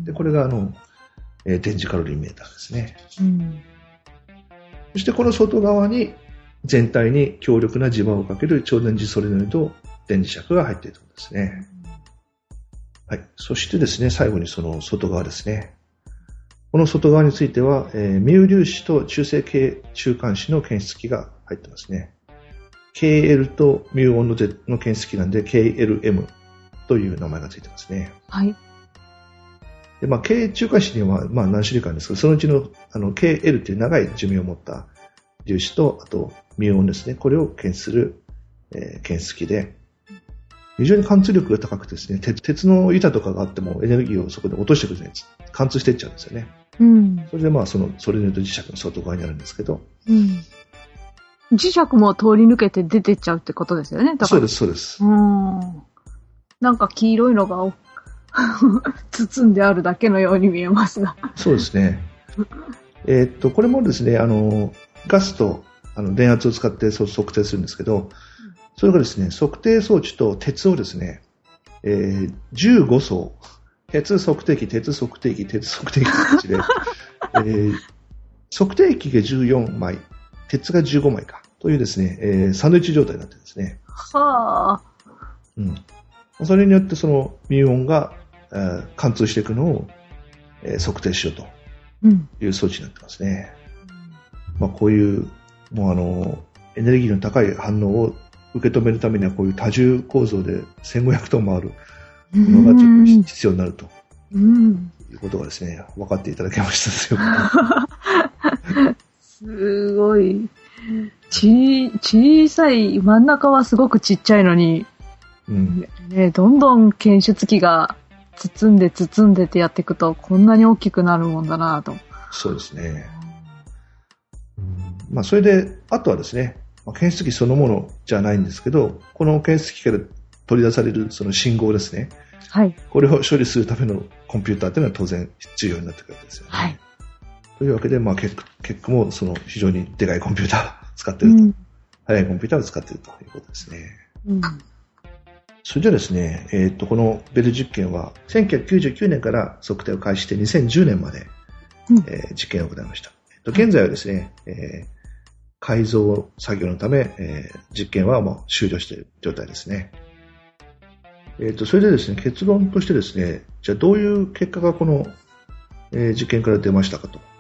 でこれがあの、えー、電磁カロリーメーターですね。 うん、 そしてこの外側に全体に強力な磁場をかける超電磁ソレノイド電磁石が入っているんですね。はい。そしてですね、最後にその外側ですね。この外側については、えー、ミュー粒子と中性系中間子の検出器が入ってますね。ケーエル とミューオンの検出器なんで ケーエルエム という名前がついてますね。 はい。 で、まあ、K 中間子にはまあ何種類かあるんですけど、そのうちのあの ケーエル という長い寿命を持った粒子と、あとミューオンですね。これを検出する、えー、検出器で、非常に貫通力が高くてですね、鉄、鉄の板とかがあってもエネルギーをそこで落としてくるんです。貫通していっちゃうんですよね。 うん。それでまあそのソレノイド磁石の外側にあるんですけど、 うん。磁石も通り抜けて出てっちゃうってことですよね。だからそうです、そうです。 うん。なんか黄色いのが包んであるだけのように見えますが。 そうですね。えー、っと、これもですね、あの、ガスとあの電圧を使ってそう測定するんですけど、それがですね、測定装置と鉄をですね、えー、じゅうご層、鉄測定器、鉄測定器、鉄測定器という形で、えー、測定器がじゅうよんまい、鉄がじゅうごまいか、というですね、えー、サンドイッチ状態になってるんですね。 はあ。 うん。それによってそのミューオンが、えー、貫通していくのを、えー、測定しようという装置になってますね。うん、まあこういう、もうあの、エネルギーの高い反応を受け止めるためにはこういう多重構造でせんごひゃくトンもあるのがちょっと必要になると、うん、いうことがですね、分かっていただけましたすごい。ち、小さい、真ん中はすごくちっちゃいのに、うんね、どんどん検出器が包んで包んでってやっていくと、こんなに大きくなるもんだなと。 そうですね。うん、まあ、それで、あとはですね、検出器そのものじゃないんですけど、この検出器から取り出されるその信号ですね。はい。これを処理するためのコンピューターというのは当然重要になってくるわけですよね。はい。というわけで、まあ、結局もその非常にでかいコンピューターを使っていると、うん、速いコンピューターを使っているということですね。うん。それではですね、えっと、このベル実験はせんきゅうひゃくきゅうじゅうきゅうねんから測定を開始してにせんじゅうねんまで、うんえー、実験を行いました。えっと、現在はですね、えー、改造作業のため、えー、実験はもう終了している状態ですね。えっと、それでですね、結論としてですね、じゃあどういう結果がこの、えー、実験から出ましたかと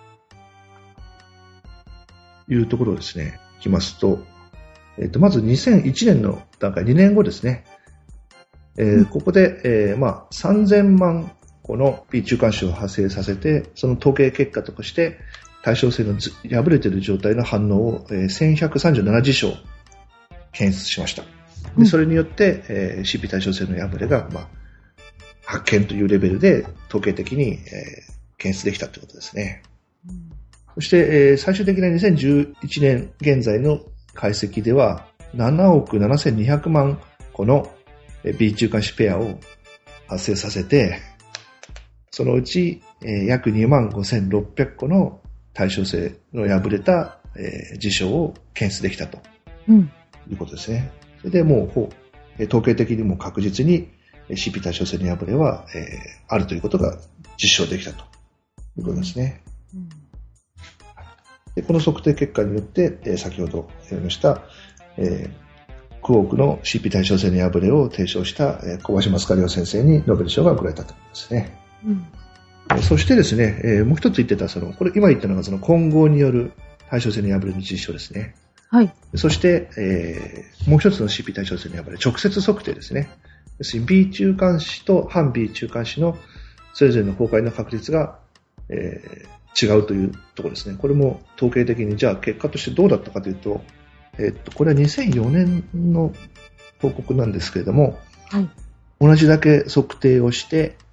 いうところをですね、いきますと、えっと、まずにせんいちねんの段階、にねんごですね。えー、ここで、えー、まあ、さんぜんまんこの B 中間子を派生させて、その統計結果として、対称性の破れている状態の反応を、えー、せんひゃくさんじゅうななじしょう検出しました。でそれによって、えー、シーピー 対称性の破れが、まあ、発見というレベルで統計的に、えー、検出できたということですね。うん、そして、えー、最終的なにせんじゅういちねん現在の解析では、ななおくななせんにひゃくまんこの B 中間子ペアを発生させて、そのうち、えー、約にまんごせんろっぴゃくこの対称性の破れた、えー、事象を検出できたと、うん、いうことですね。それでもう、えー、統計的にも確実に シーピー 対称性の破れは、えー、あるということが実証できたということですね。うんうん、でこの測定結果によって、えー、先ほど言いました、えークォークの シーピー 対称性の破れを提唱した、えー、小林正良先生にノーベル賞が贈られたということですね。うん、そしてですね、えー、もう一つ言ってた、その、これ今言ったのがその混合による対称性の破れの実証ですね。はい。そして、えー、もう一つの シーピー 対称性の破れ、直接測定ですね。要するに B 中間子と反 B 中間子のそれぞれの崩壊の確率が、えー、違うというところですね。これも統計的に、じゃあ結果としてどうだったかというと、えっと、これはにせんよねんの報告なんですけれども、はい、同じだけ測定をして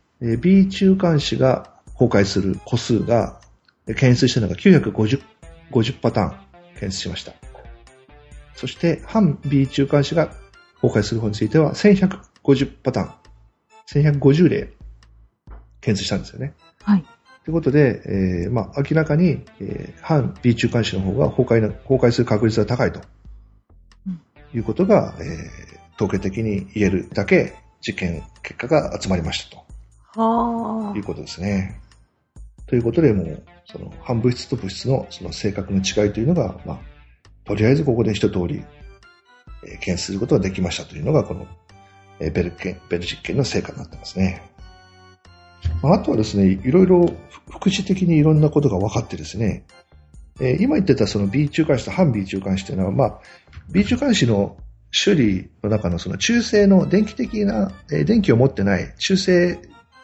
、B 中間子が崩壊する個数が検出したのがきゅうひゃくごじゅう、ごじゅうパターン検出しました。そして反 B 中間子が崩壊する方についてはせんひゃくごじゅうパターン、せんひゃくごじゅうれい検出したんですよね。はい。ということで、えーまあ、明らかに、えー、反 B 中間子の方が崩壊の、崩壊する確率が高いと、うん、いうことが、えー、統計的に言えるだけ実験結果が集まりましたと。はあ。いうことですね。ということで、もう、その反物質と物質のその性格の違いというのが、まあ、とりあえずここで一通り、えー、検出することができましたというのが、この、えー、ベルケン、ベル実験の成果になってますね。あとはですね、いろいろ副次的にいろんなことが分かってですね、えー、今言ってたその B 中間子と反 B 中間子というのは、まあ、B 中間子の種類の中のその中性の電気的な、えー、電気を持ってない中性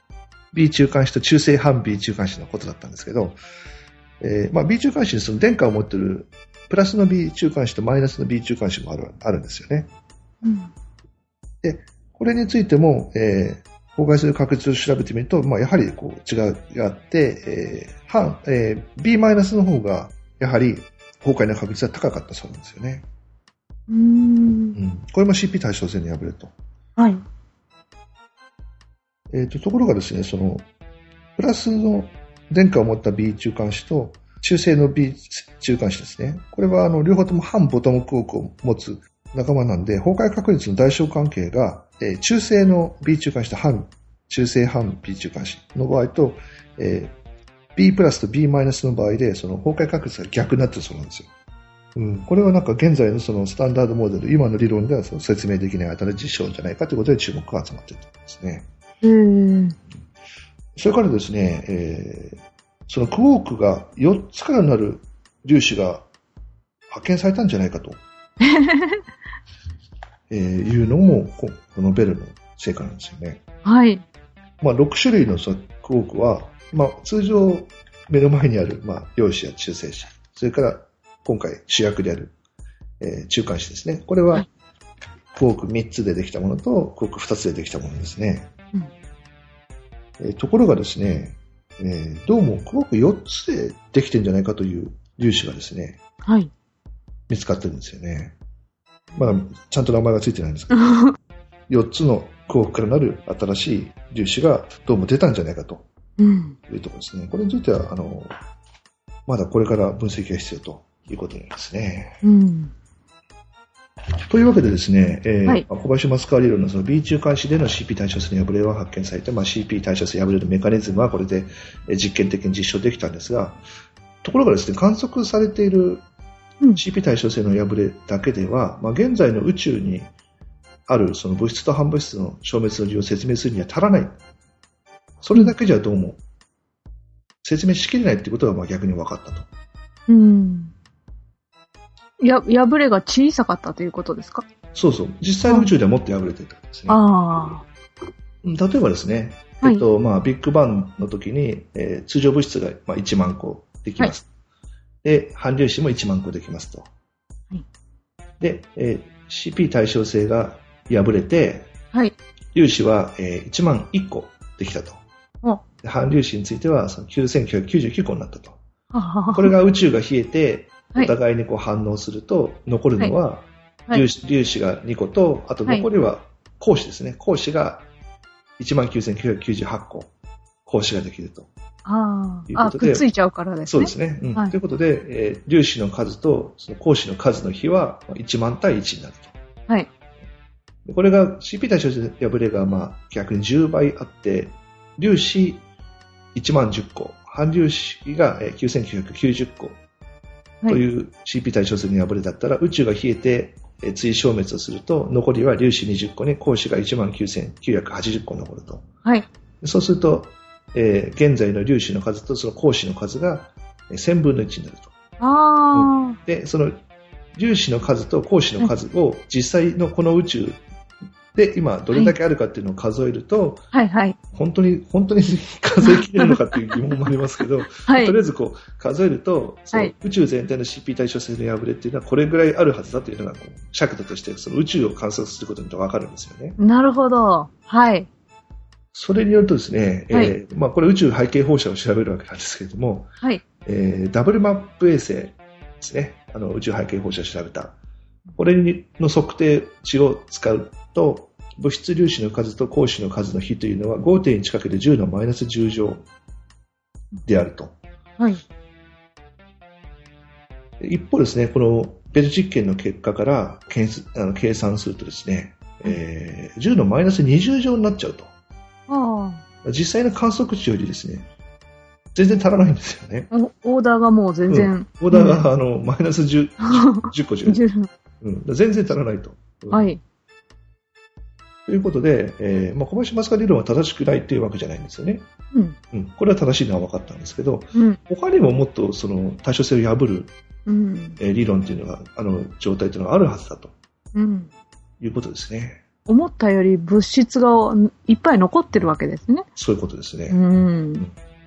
B 中間子と中性反 B 中間子のことだったんですけど、えーまあ、B 中間子にその電荷を持っているプラスの B 中間子とマイナスの B 中間子もある、あるんですよね。うん、で、これについても、えー崩壊する確率を調べてみると、まあ、やはりこう違いがあって、えー反えー、B マイナスの方がやはり崩壊の確率が高かったそうなんですよね。うーん、うん、これも シーピー 対称性に破れると。はい。えっと、ところがですね、そのプラスの電荷を持った B 中間子と中性の B 中間子ですね。これはあの両方とも反ボトムクォークを持つ仲間なんで、崩壊確率の大小関係が、えー、中性の B 中間子と反、中性反 B 中間子の場合と、えー、B プラスと B マイナスの場合で、その崩壊確率が逆になってるそうなんですよ。うん、これはなんか現在のそのスタンダードモデル、今の理論ではその説明できない新しい事象じゃないかということで注目が集まっていると思いますね。うんそれからですね、えー、そのクォークがよっつからなる粒子が発見されたんじゃないかと。 えー、いうのも、このベルの成果なんですよね。 はい。 まあ、ろく種類のクォークは、まあ、通常目の前にある、まあ、陽子や中性子、それから今回主役である、えー、中間子ですね。これは、クォークみっつでできたものと、クォークふたつでできたものですね。うんえー、ところがですね、えー、どうもクォークよっつでできてるんじゃないかという粒子がですね、 はい、 見つかってるんですよね。まだちゃんと名前がついてないんですけど、よっつのクォークからなる新しい粒子がどうも出たんじゃないかというところですね。うん、これについては、あの、まだこれから分析が必要ということになりますね。うん、というわけでですね、えーはい、小林松川理論のその B 中間子での シーピー 対称性の破れは発見されて、まあ、シーピー 対称性破れるメカニズムはこれで実験的に実証できたんですが、ところがですね、観測されている シーピー 対称性の破れだけでは、まあ、現在の宇宙にあるその物質と反物質の消滅の理由を説明するには足らない。それだけじゃどうも説明しきれないということがまあ逆に分かったと。うん。 や、破れが小さかったということですか？ そうそう。実際の宇宙ではもっと破れてたんですね。ああ。例えばですね、はい、えっと、まあ、ビッグバンの時に、えー、通常物質がまあいちまん個できます。はい、で、反粒子もいちまん個できますと。はい、で、えー、シーピー 対称性が破れて、はい、粒子は、えー、いちまんいっこできたと。反粒子についてはそのきゅうせんきゅうひゃくきゅうじゅうきゅうこになったと。これが宇宙が冷えて、お互いにこう反応すると、残るのは粒子、粒子がにこと、あと残りは光子ですね。光子が いちまんきゅうせんきゅうひゃくきゅうじゅうはちこ光子ができると。ああ、くっついちゃうからですね。 そうですね。うんはい、ということで、えー、粒子の数とその光子の数の比はいちまん対いちになると。はい。これが シーピー 対称性破れがまあ逆にじゅうばいあって、粒子いちまんじゅっこ、反粒子がきゅうせんきゅうひゃくきゅうじゅっこという シーピー 対称性の破れだったら、宇宙が冷えて追消滅をすると、残りは粒子にじゅっこに光子が いちまんきゅうせんきゅうひゃくはちじゅっこ残ると。はい。そうすると、えー、現在の粒子の数とその光子の数がせんぶんのいちになると。ああ、うん。で、その粒子の数と光子の数を実際のこの宇宙で、今、どれだけあるかっていうのを数えると、はいはい、本当に、本当に数えきれるのかっていう疑問もありますけど、はい、とりあえずこう、数えると、その宇宙全体の シーピー 対称性の破れっていうのはこれぐらいあるはずだというのが、尺度としてその宇宙を観測することにわかるんですよね。 なるほど。はい。 それによるとですね、はい、えー、まあこれ宇宙背景放射を調べるわけなんですけれども、はい。えー、ダブルマップ衛星ですね、あの宇宙背景放射を調べた。これの測定値を使うと、物質粒子の数と光子の数の比というのは ごてんいちかけるじゅう のマイナスじゅう乗であると。はい。一方ですね、このベル実験の結果からあの計算するとですね、えー、じゅうのマイナスにじゅう乗になっちゃうと。ああ。実際の観測値よりですね、全然足らないんですよね。 オーダーがもう全然。うん、 オーダーが、うん、あのマイナスじゅう、じゅっこじゅう。うん、全然足らないと。うん、はい。ということで、えーまあ、小林松川理論は正しくないというわけじゃないんですよね。うんうん、これは正しいのは分かったんですけど、うん、他にももっとその対称性を破る、うんえー、理論というのが、あの状態というのがあるはずだと、うん、いうことですね。 思ったより物質がいっぱい残ってるわけですね。 そういうことですね。うんうん、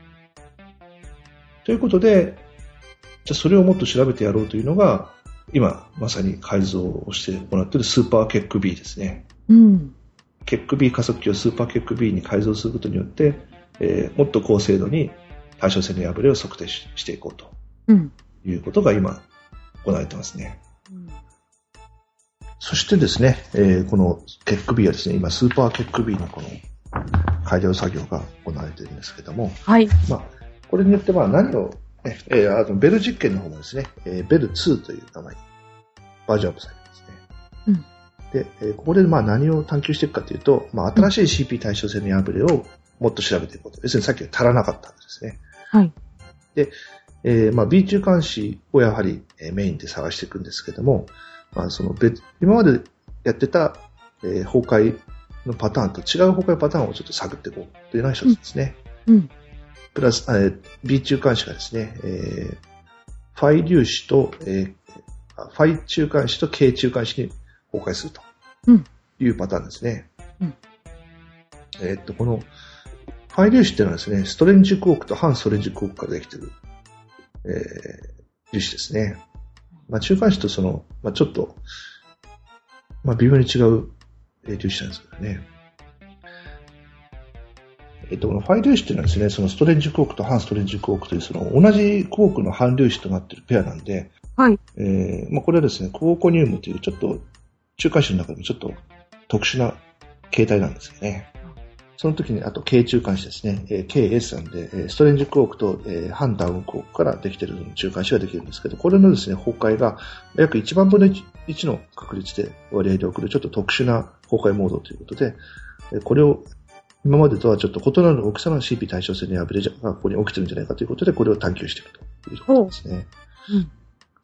ということで、じゃあそれをもっと調べてやろうというのが、今まさに改造をして行っているスーパーケック B ですね。うんケック B 加速器をスーパーケック B に改造することによって、えー、もっと高精度に対称性の破れを測定 し, していこうと、うん、いうことが今行われていますね。うん、そしてですね、えー、このケック B はですね、今スーパーケック B のこの改良作業が行われているんですけども、はい。まあ、これによってまあ何を、ねえー、あとベル実験の方もですね、えー、ベルツーという名前にバージョンアップされてますね。うんで、ここでまあ何を探求していくかというと、まあ、新しい シーピー 対称性の破れをもっと調べていくこと。要するにさっきは足らなかったんですね。はい。で、えー、まあ B 中間子をやはりメインで探していくんですけども、まあ、その別今までやってた、えー、崩壊のパターンと違う崩壊パターンをちょっと探っていこうというのが一つですね。うん。うん、プラス、えー、B 中間子がですね、えー、ファイ粒子と、えー、ファイ中間子と K 中間子に崩壊すると。 いうパターンですね。 うん、 えー、っと、この、ファイ粒子っていうのはですね、ストレンジクォークと反ストレンジクォークからできている、えー、粒子ですね。まあ、中間子とその、まあ、ちょっと、まあ、微妙に違う粒子なんですけどね。えっと、このファイ粒子っていうのはですね、そのストレンジクォークと反ストレンジクォークという、その同じクォークの反粒子となっているペアなんで、 はい。 えー、まあ、これはですね、クォーコニウムというちょっと、中間子の中でもちょっと特殊な形態なんですよね。その時に、あと、軽中間子ですね、えー、ケーエス なんで、ストレンジクォークと、えー、反ダウンクォークからできている中間子ができるんですけど、これのですね、崩壊が約いちまんぶんの いち, の確率で割合で送るちょっと特殊な崩壊モードということで、これを今までとはちょっと異なる大きさの シーピー 対称性の破れがここに起きてるんじゃないかということで、これを探求していくということですね。 うん、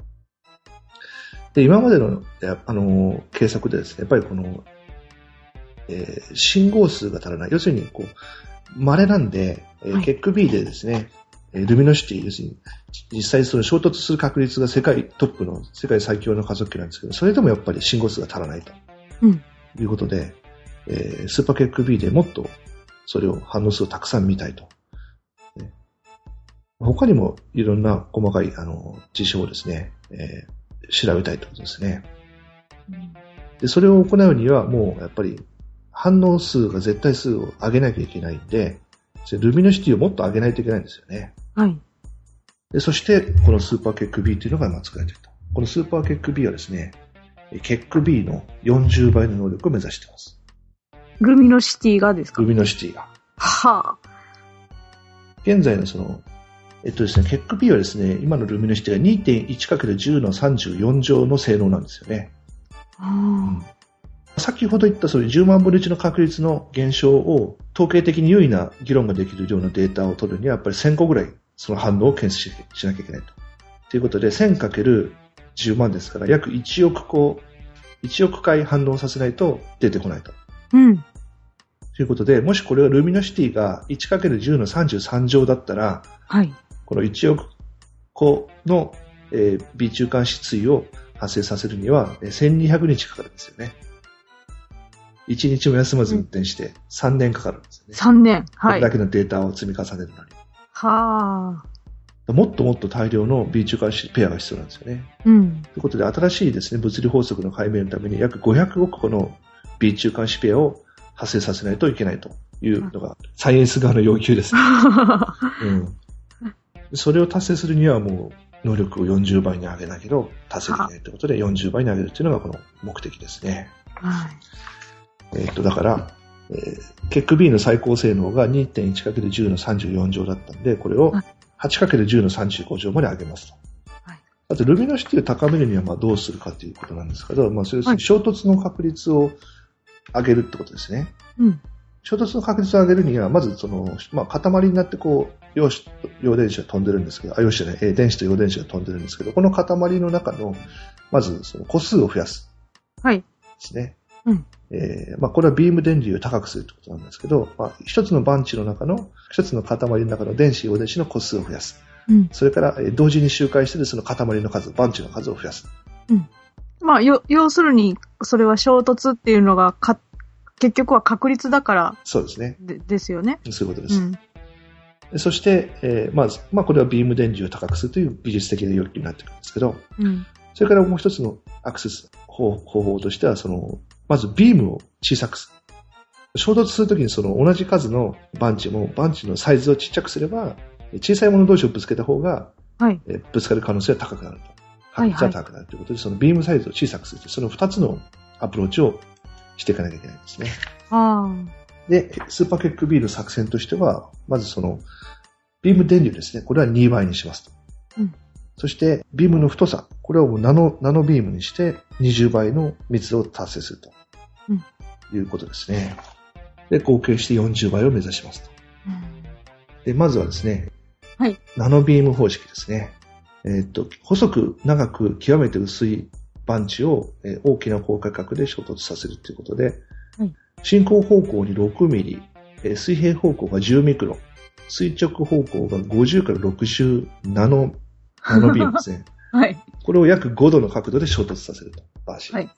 で今までの、あの、計測でですね、やっぱりこの、えー、信号数が足らない。要するに、こう、稀なんで、えーはい、ケック B でですね、ルミノシティ、要するに、実際その衝突する確率が世界トップの、世界最強の加速器なんですけど、それでもやっぱり信号数が足らないと。 うん。 いうことで、えー、スーパーケック B でもっと、それを反応数をたくさん見たいと。ね、他にもいろんな細かい、あの、事象をですね、えー、調べたいということですね。うん、で、それを行うには、もうやっぱり、反応数が絶対数を上げなきゃいけないんで、ルミノシティをもっと上げないといけないんですよね。 はい。 で、そして、このスーパーケック B というのが作られていると。このスーパーケック B はですね、ケック B のよんじゅうばいの能力を目指しています。 ルミノシティがですか？ ルミノシティが。 はあ。現在のその、えっとですね、ケック B はですね、今のルミノシティが にてんいちかけるじゅうのさんじゅうよん乗の性能なんですよね。 はあ。うん先ほど言ったそういうじゅうまんぶんのいちの確率の現象を統計的に優位な議論ができる量のデータを取るにはやっぱりせんこぐらいその反応を検出しなきゃいけないと。ということで せんかけるじゅうまんですから約いちおく個、いちおくかい反応させないと出てこないと。 うん。 ということで、もしこれがルミノシティが いちかけるじゅうのさんじゅうさん乗だったら、 はい。 このいちおく個の、えー、B 中間子対を発生させるにはせんにひゃくにちかかるんですよね。いちにちも休まず運転してさんねんかかるんですよね。 さんねん。はい。 これだけのデータを積み重ねるのに。 はあ。もっともっと大量の B 中間子ペアが必要なんですよね。 うん。 ということで、新しいですね、物理法則の解明のために約ごひゃくおく個の B 中間子ペアを発生させないといけないというのが、サイエンス側の要求ですね。うん。それを達成するにはもう、能力をよんじゅうばいに上げなければ達成できないということで、よんじゅうばいに上げるというのがこの目的ですね。 はい。 えっと、だから、えー、ケック B の最高性能が にてんいちかけるじゅうのさんじゅうよん乗だったんで、これを はちかけるじゅうのさんじゅうご乗まで上げますと。はい、あと、ルミノシティを高めるにはまあどうするかということなんですけど、まあ、それ衝突の確率を上げるってことですね。 うん、 衝突の確率を上げるには、まずその、まあ、塊になってこう、陽子と陽電子が飛んでるんですけど、あ、陽子じゃない、えー、電子と陽電子が飛んでるんですけど、この塊の中の、まずその個数を増やす。 はい。 ですね。 うん。 えー、まあ、これはビーム電流を高くするということなんですけど、まあ、一つの番地の中の、一つの塊の中の電子、陽電子の個数を増やす。 うん。 それから、えー、同時に周回しているその塊の数、番地の数を増やす。 うん。まあ、よ、要するに、それは衝突っていうのが、か、結局は確率だから。 そうですね。 で、ですよね。 そういうことです。 うん、 そして、えー、まず、まあ、これはビーム電流を高くするという技術的な要求になってくるんですけど、 うん。 それからもう一つのアクセス方法としては、その、まずビームを小さくする。衝突するときにその同じ数の番地も番地のサイズをちっちゃくすれば、小さいもの同士をぶつけた方が、 はい、 えぶつかる可能性は高くなると。確率は高くなるということで、そのビームサイズを小さくする。その二つのアプローチをしていかなきゃいけないんですね。 あで、スーパーケック B の作戦としては、まずその、ビーム電流ですね。これはにばいにしますと。 うん、 そして、ビームの太さ。これをナノ、ナノビームにしてにじゅうばいの密度を達成すると。 うん、 いうことですね。で、合計してよんじゅうばいを目指しますと。 うん、 で、まずはですね、 はい、 ナノビーム方式ですね。えー、っと、細く長く極めて薄い番地を、えー、大きな高価格で衝突させるということで、 はい、 進行方向にろくミリ、えー、水平方向がじゅうミクロン、垂直方向がごじゅうからろくじゅうナノ、ナノビームですね。 はい。 これを約ごどの角度で衝突させると。バーシー。 はい。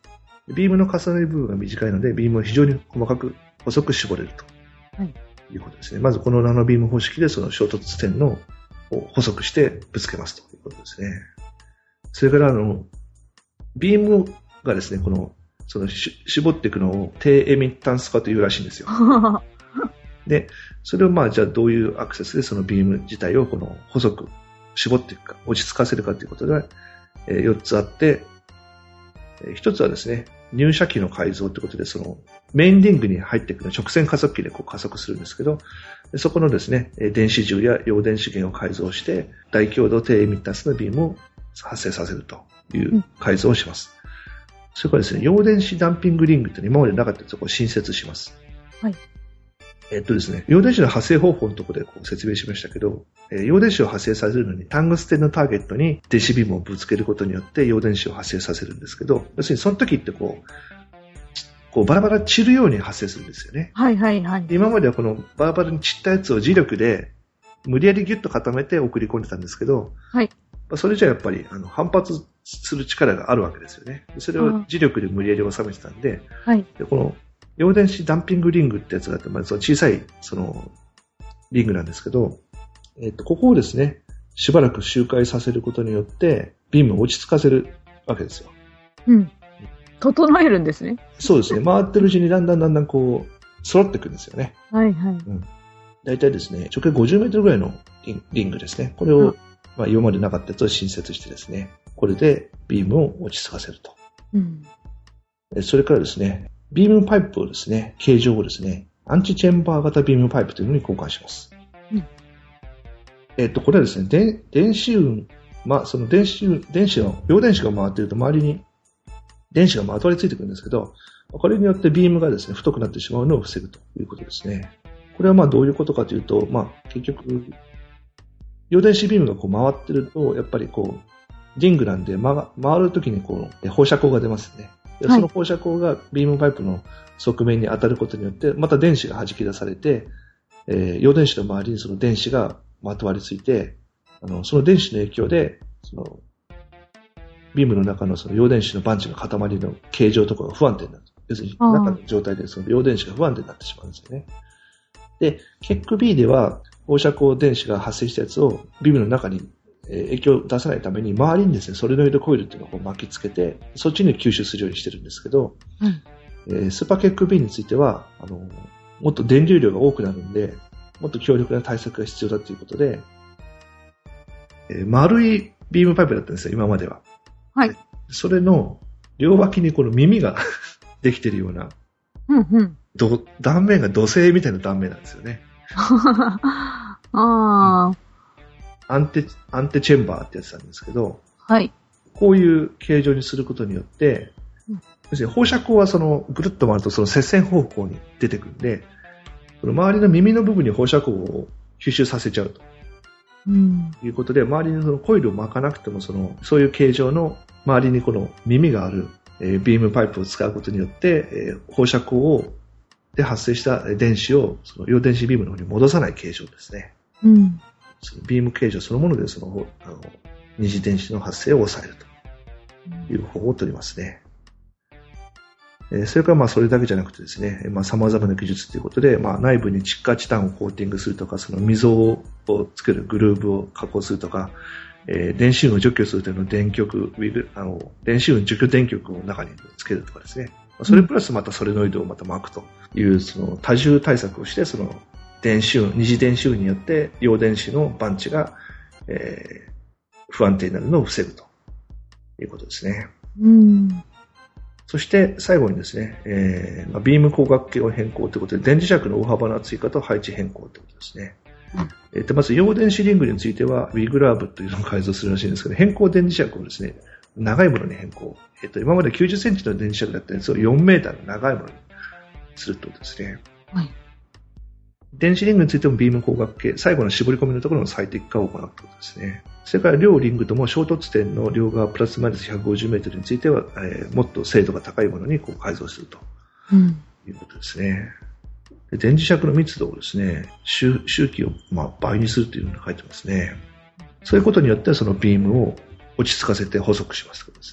ビームの重なり部分が短いので、ビームを非常に細かく、細く絞れると。はい。いうことですね。まずこのナノビーム方式でその衝突点のを細くしてぶつけますということですね。それからあの、ビームがですね、この、その絞っていくのを低エミッタンス化というらしいんですよ。で、それをまあじゃあどういうアクセスでそのビーム自体をこの細く絞っていくか、落ち着かせるかということで、えー、よっつあって、えー、ひとつはですね、入射器の改造ということで、そのメインリングに入っていくの直線加速器でこう加速するんですけど、そこのですね、電子銃や陽電子源を改造して、大強度低エミッタンスのビームを発生させるという改造をします。うん、それからですね、陽電子ダンピングリングって今までなかったやつをこう新設します。はい。えっとですね、陽電子の発生方法のところでこう説明しましたけど、えー、陽電子を発生させるのにタングステンのターゲットに電子ビームをぶつけることによって陽電子を発生させるんですけど、要するにその時ってこう、こうバラバラ散るように発生するんですよね。 はいはいはい。 今まではこのバラバラに散ったやつを磁力で無理やりギュッと固めて送り込んでたんですけど、はい。それじゃやっぱりあの反発する力があるわけですよね。それを磁力で無理やり収めてたんで、はい。でこの陽電子ダンピングリングってやつがあって、まあ、その小さいそのリングなんですけど、えっと、ここをですね、しばらく周回させることによってビームを落ち着かせるわけですよ。 うん。整えるんですね。 そうですね。回ってるうちにだんだんだんだんこう、揃っていくんですよね。 はいはい。うん。 大体ですね、直径ごじゅうメートルぐらいのリングですね。これを、うん、まあ、今までなかったやつを新設してですね、これでビームを落ち着かせると。うん。それからですね、ビームパイプをですね、形状をですね、アンチチェンバー型ビームパイプというのに交換します。うん。えっと、これはですね、で電子運、まあ、その電子運、電子の、陽電子が回っていると周りに電子がまとわりついてくるんですけど、これによってビームがですね、太くなってしまうのを防ぐということですね。これはまあどういうことかというと、まあ結局、陽電子ビームがこう回ってると、やっぱりこう、リングなんで、ま、回るときにこう、放射光が出ますね。でその放射光がビームパイプの側面に当たることによって、また電子が弾き出されて、えー、陽電子の周りにその電子がまとわりついて、あの、その電子の影響で、その、ビームの中のその陽電子のバンチの塊の形状とかが不安定になる。要するに中の状態でその陽電子が不安定になってしまうんですよね。で、ケック B では放射光電子が発生したやつをビームの中に影響を出さないために周りにですね、ソレノイドコイルっていうのを巻きつけて、そっちに吸収するようにしてるんですけど、うんえー、スーパーケック B については、あの、もっと電流量が多くなるんで、もっと強力な対策が必要だということで、えー、丸いビームパイプだったんですよ、今までは。はい。それの両脇にこの耳ができてるような、うんうん、断面が土星みたいな断面なんですよね。ああ、うん。アンテ、アンテチェンバーってやつなんですけど、はい。こういう形状にすることによって、うん、要するに放射光はそのぐるっと回るとその接線方向に出てくるんで、その周りの耳の部分に放射光を吸収させちゃうと。うん、いうことで、周りにそのコイルを巻かなくてもその、そういう形状の周りにこの耳がある、えー、ビームパイプを使うことによって、えー、放射光をで発生した電子をその陽電子ビームの方に戻さない形状ですね。うん、そのビーム形状そのものでそのあの二次電子の発生を抑えるという方法を取りますね。それからまあそれだけじゃなくてですね、まあ様々な技術ということで、まあ内部に窒化チタンをコーティングするとか、その溝を作るグルーブを加工するとか、えー、電子運を除去するための電極、あの電子運除去電極を中につけるとかですね。それプラスまたソレノイドをまた巻くという、その多重対策をして、その電子運、二次電子運によって陽電子の番地が、えー、不安定になるのを防ぐということですね。うんそして最後にですね、えーまあ、ビーム光学系を変更ということで、電磁石の大幅な追加と配置変更ということですね。うんえー、とまず、陽電子リングについては、ウィグラーブというのを改造するらしいんですけど、変更電磁石をですね、長いものに変更。えー、と今まできゅうじゅっセンチの電磁石だったやつをよんメーターの長いものにするということですね。はい電子リングについてもビーム光学系、最後の絞り込みのところの最適化を行うということですね。それから両リングとも衝突点の両側プラスマイナスひゃくごじゅうメートルについては、えー、もっと精度が高いものにこう改造すると、うん、いうことですね。で電磁石の密度をですね、周, 周期をまあ倍にするというふうに書いてますね。そういうことによってそのビームを落ち着かせて細くしますということですね。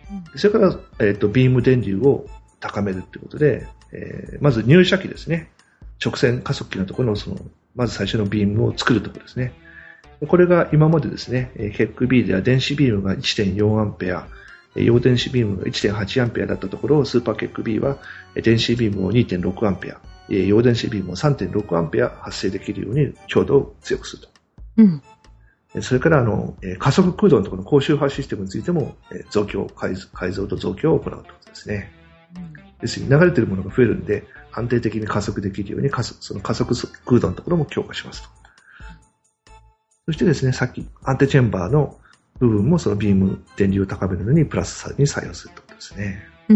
それから、えーと、ビーム電流を高めるということで、えー、まず入射器ですね。直線加速器のところのその、まず最初のビームを作るところですね。これが今までですね、ケック B では電子ビームが いってんよんアンペア、陽電子ビームが いってんはちアンペアだったところを、スーパーケック B は電子ビームを にてんろくアンペア、陽電子ビームを さんてんろくアンペア発生できるように強度を強くすると。うん、それからあの加速空洞のところの高周波システムについても増強、改造と増強を行うということですね。うん、ですに流れているものが増えるんで、安定的に加速できるように加速、その加速空洞のところも強化しますと。そしてですね、さっきアンテチェンバーの部分もそのビーム電流を高めるのにプラスに採用するということですね。うん、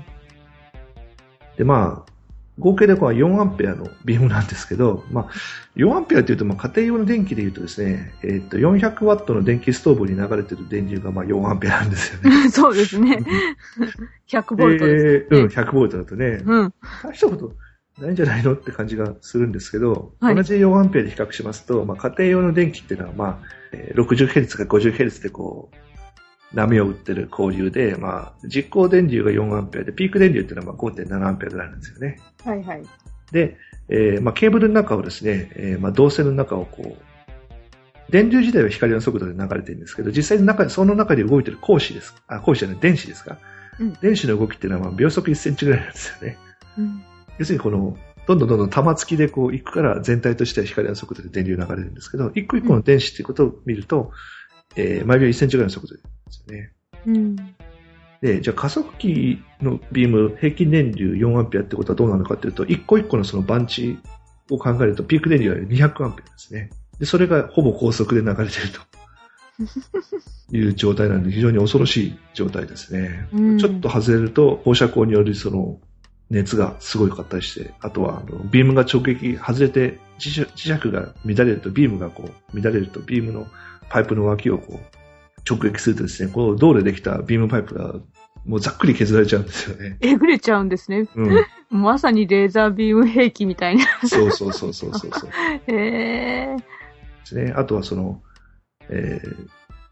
で、まあ、合計でこれはよんアンペアのビームなんですけど、まあ、よんアンペアというと、まあ、家庭用の電気でいうとですね、えー、っと、よんひゃくワットの電気ストーブに流れている電流がまあよんアンペアなんですよね。 そうですね。ひゃくボルトですね、 えー。うん、ひゃくボルトだとね、うん、大したことないんじゃないのって感じがするんですけど、はい、同じよんアンペアで比較しますと、まあ、家庭用の電気っていうのは、まあ、ろくじゅうヘルツ か ごじゅうヘルツ でこう、波を打ってる交流で、まあ、実光電流がよんアンペアで、ピーク電流っていうのはまあ ごてんななアンペアぐらいなんですよね。 はいはい。 で、えー、まあ、ケーブルの中をですね、えー、まあ、導線の中をこう、電流自体は光の速度で流れてるんですけど、実際の中で、その中で動いてる光子です。あ、光子じゃない、電子ですか。うん、電子の動きっていうのはまあ秒速いちセンチぐらいなんですよね。うん、要するにこの、どんどんどんどん玉突きでこう行くから全体としては光の速度で電流が流れるんですけど、一個一個の電子っていうことを見ると、うん、えー、毎秒いちセンチぐらいの速度ですよね。うん、で、じゃあ加速器のビーム平均電流よんアンペアってことはどうなのかっていうと、一個一個のその番地を考えるとピーク電流はにひゃくアンペアですね。で、それがほぼ高速で流れているという状態なので非常に恐ろしい状態ですね。うん、ちょっと外れると放射光によるその熱がすごいかったりして、あとはあのビームが直撃外れて磁石、磁石が乱れるとビームがこう乱れるとビームのパイプの脇をこう直撃するとですね、この銅でできたビームパイプがもうざっくり削られちゃうんですよね。 えぐれちゃうんですね。うん、まさにレーザービーム兵器みたいな。 そうそうそうそうそうそう。 へー。 ですね。あとはその、えー、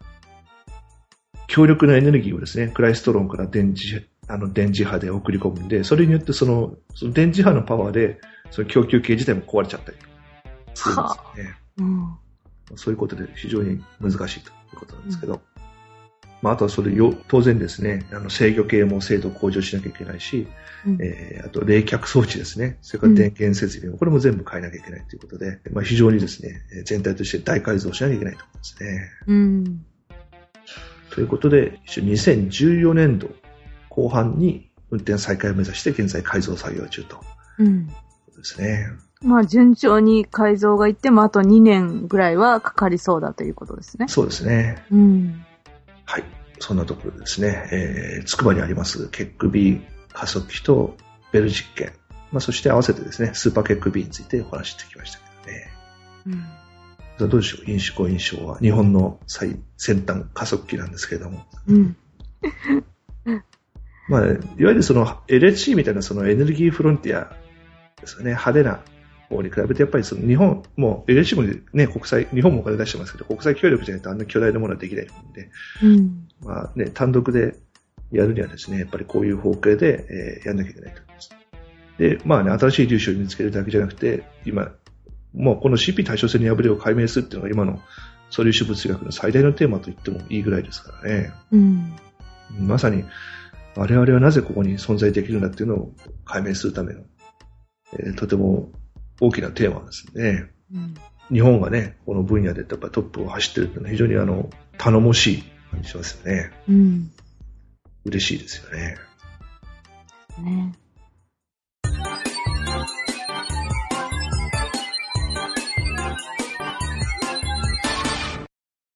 強力なエネルギーをですね、クライストロンから電磁、あの電磁波で送り込むんで、それによってその、その電磁波のパワーで、その供給系自体も壊れちゃったりするんですよね。うん、そういうことで非常に難しいということなんですけど、うん、まあ、あとはそれよ、当然ですね、あの制御系も精度向上しなきゃいけないし、うん、えー、あと冷却装置ですね、それから電源設備も、これも全部変えなきゃいけないということで、まあ、非常にですね、全体として大改造しなきゃいけないということですね。うん、ということで、にせんじゅうよねんどこう半に運転再開を目指して現在改造作業中ということですね。 うん、まあ順調に改造がいってもあとにねんぐらいはかかりそうだということですね。 そうですね。うん、はい。そんなところでですね、えー、つくばにありますケック B 加速器とベル実験、まあ、そして合わせてですね、スーパーケック B についてお話してきましたけどね。うん、どうでしょう、印象ご印象は日本の最先端加速器なんですけれども。うんまあ、いわゆるその エルエイチシー みたいなそのエネルギーフロンティアですよね、派手な方に比べてやっぱりその日本も エルエイチシー もね、国際、日本もお金出してますけど、国際協力じゃないとあんな巨大なものはできないので、うん、まあね、単独でやるにはですね、やっぱりこういう方向で、えー、やんなきゃいけないと思います。で、まあね、新しい粒子を見つけるだけじゃなくて、今、もうこの シーピー 対称性の破れを解明するっていうのが今の素粒子物理学の最大のテーマと言ってもいいぐらいですからね。うん、まさに、我々はなぜここに存在できるんだっていうのを解明するための、えー、とても大きなテーマですね。うん、日本がね、この分野でやっぱトップを走ってるっていうのは非常にあの、頼もしい感じしますよね。うん、嬉しいですよね。ね。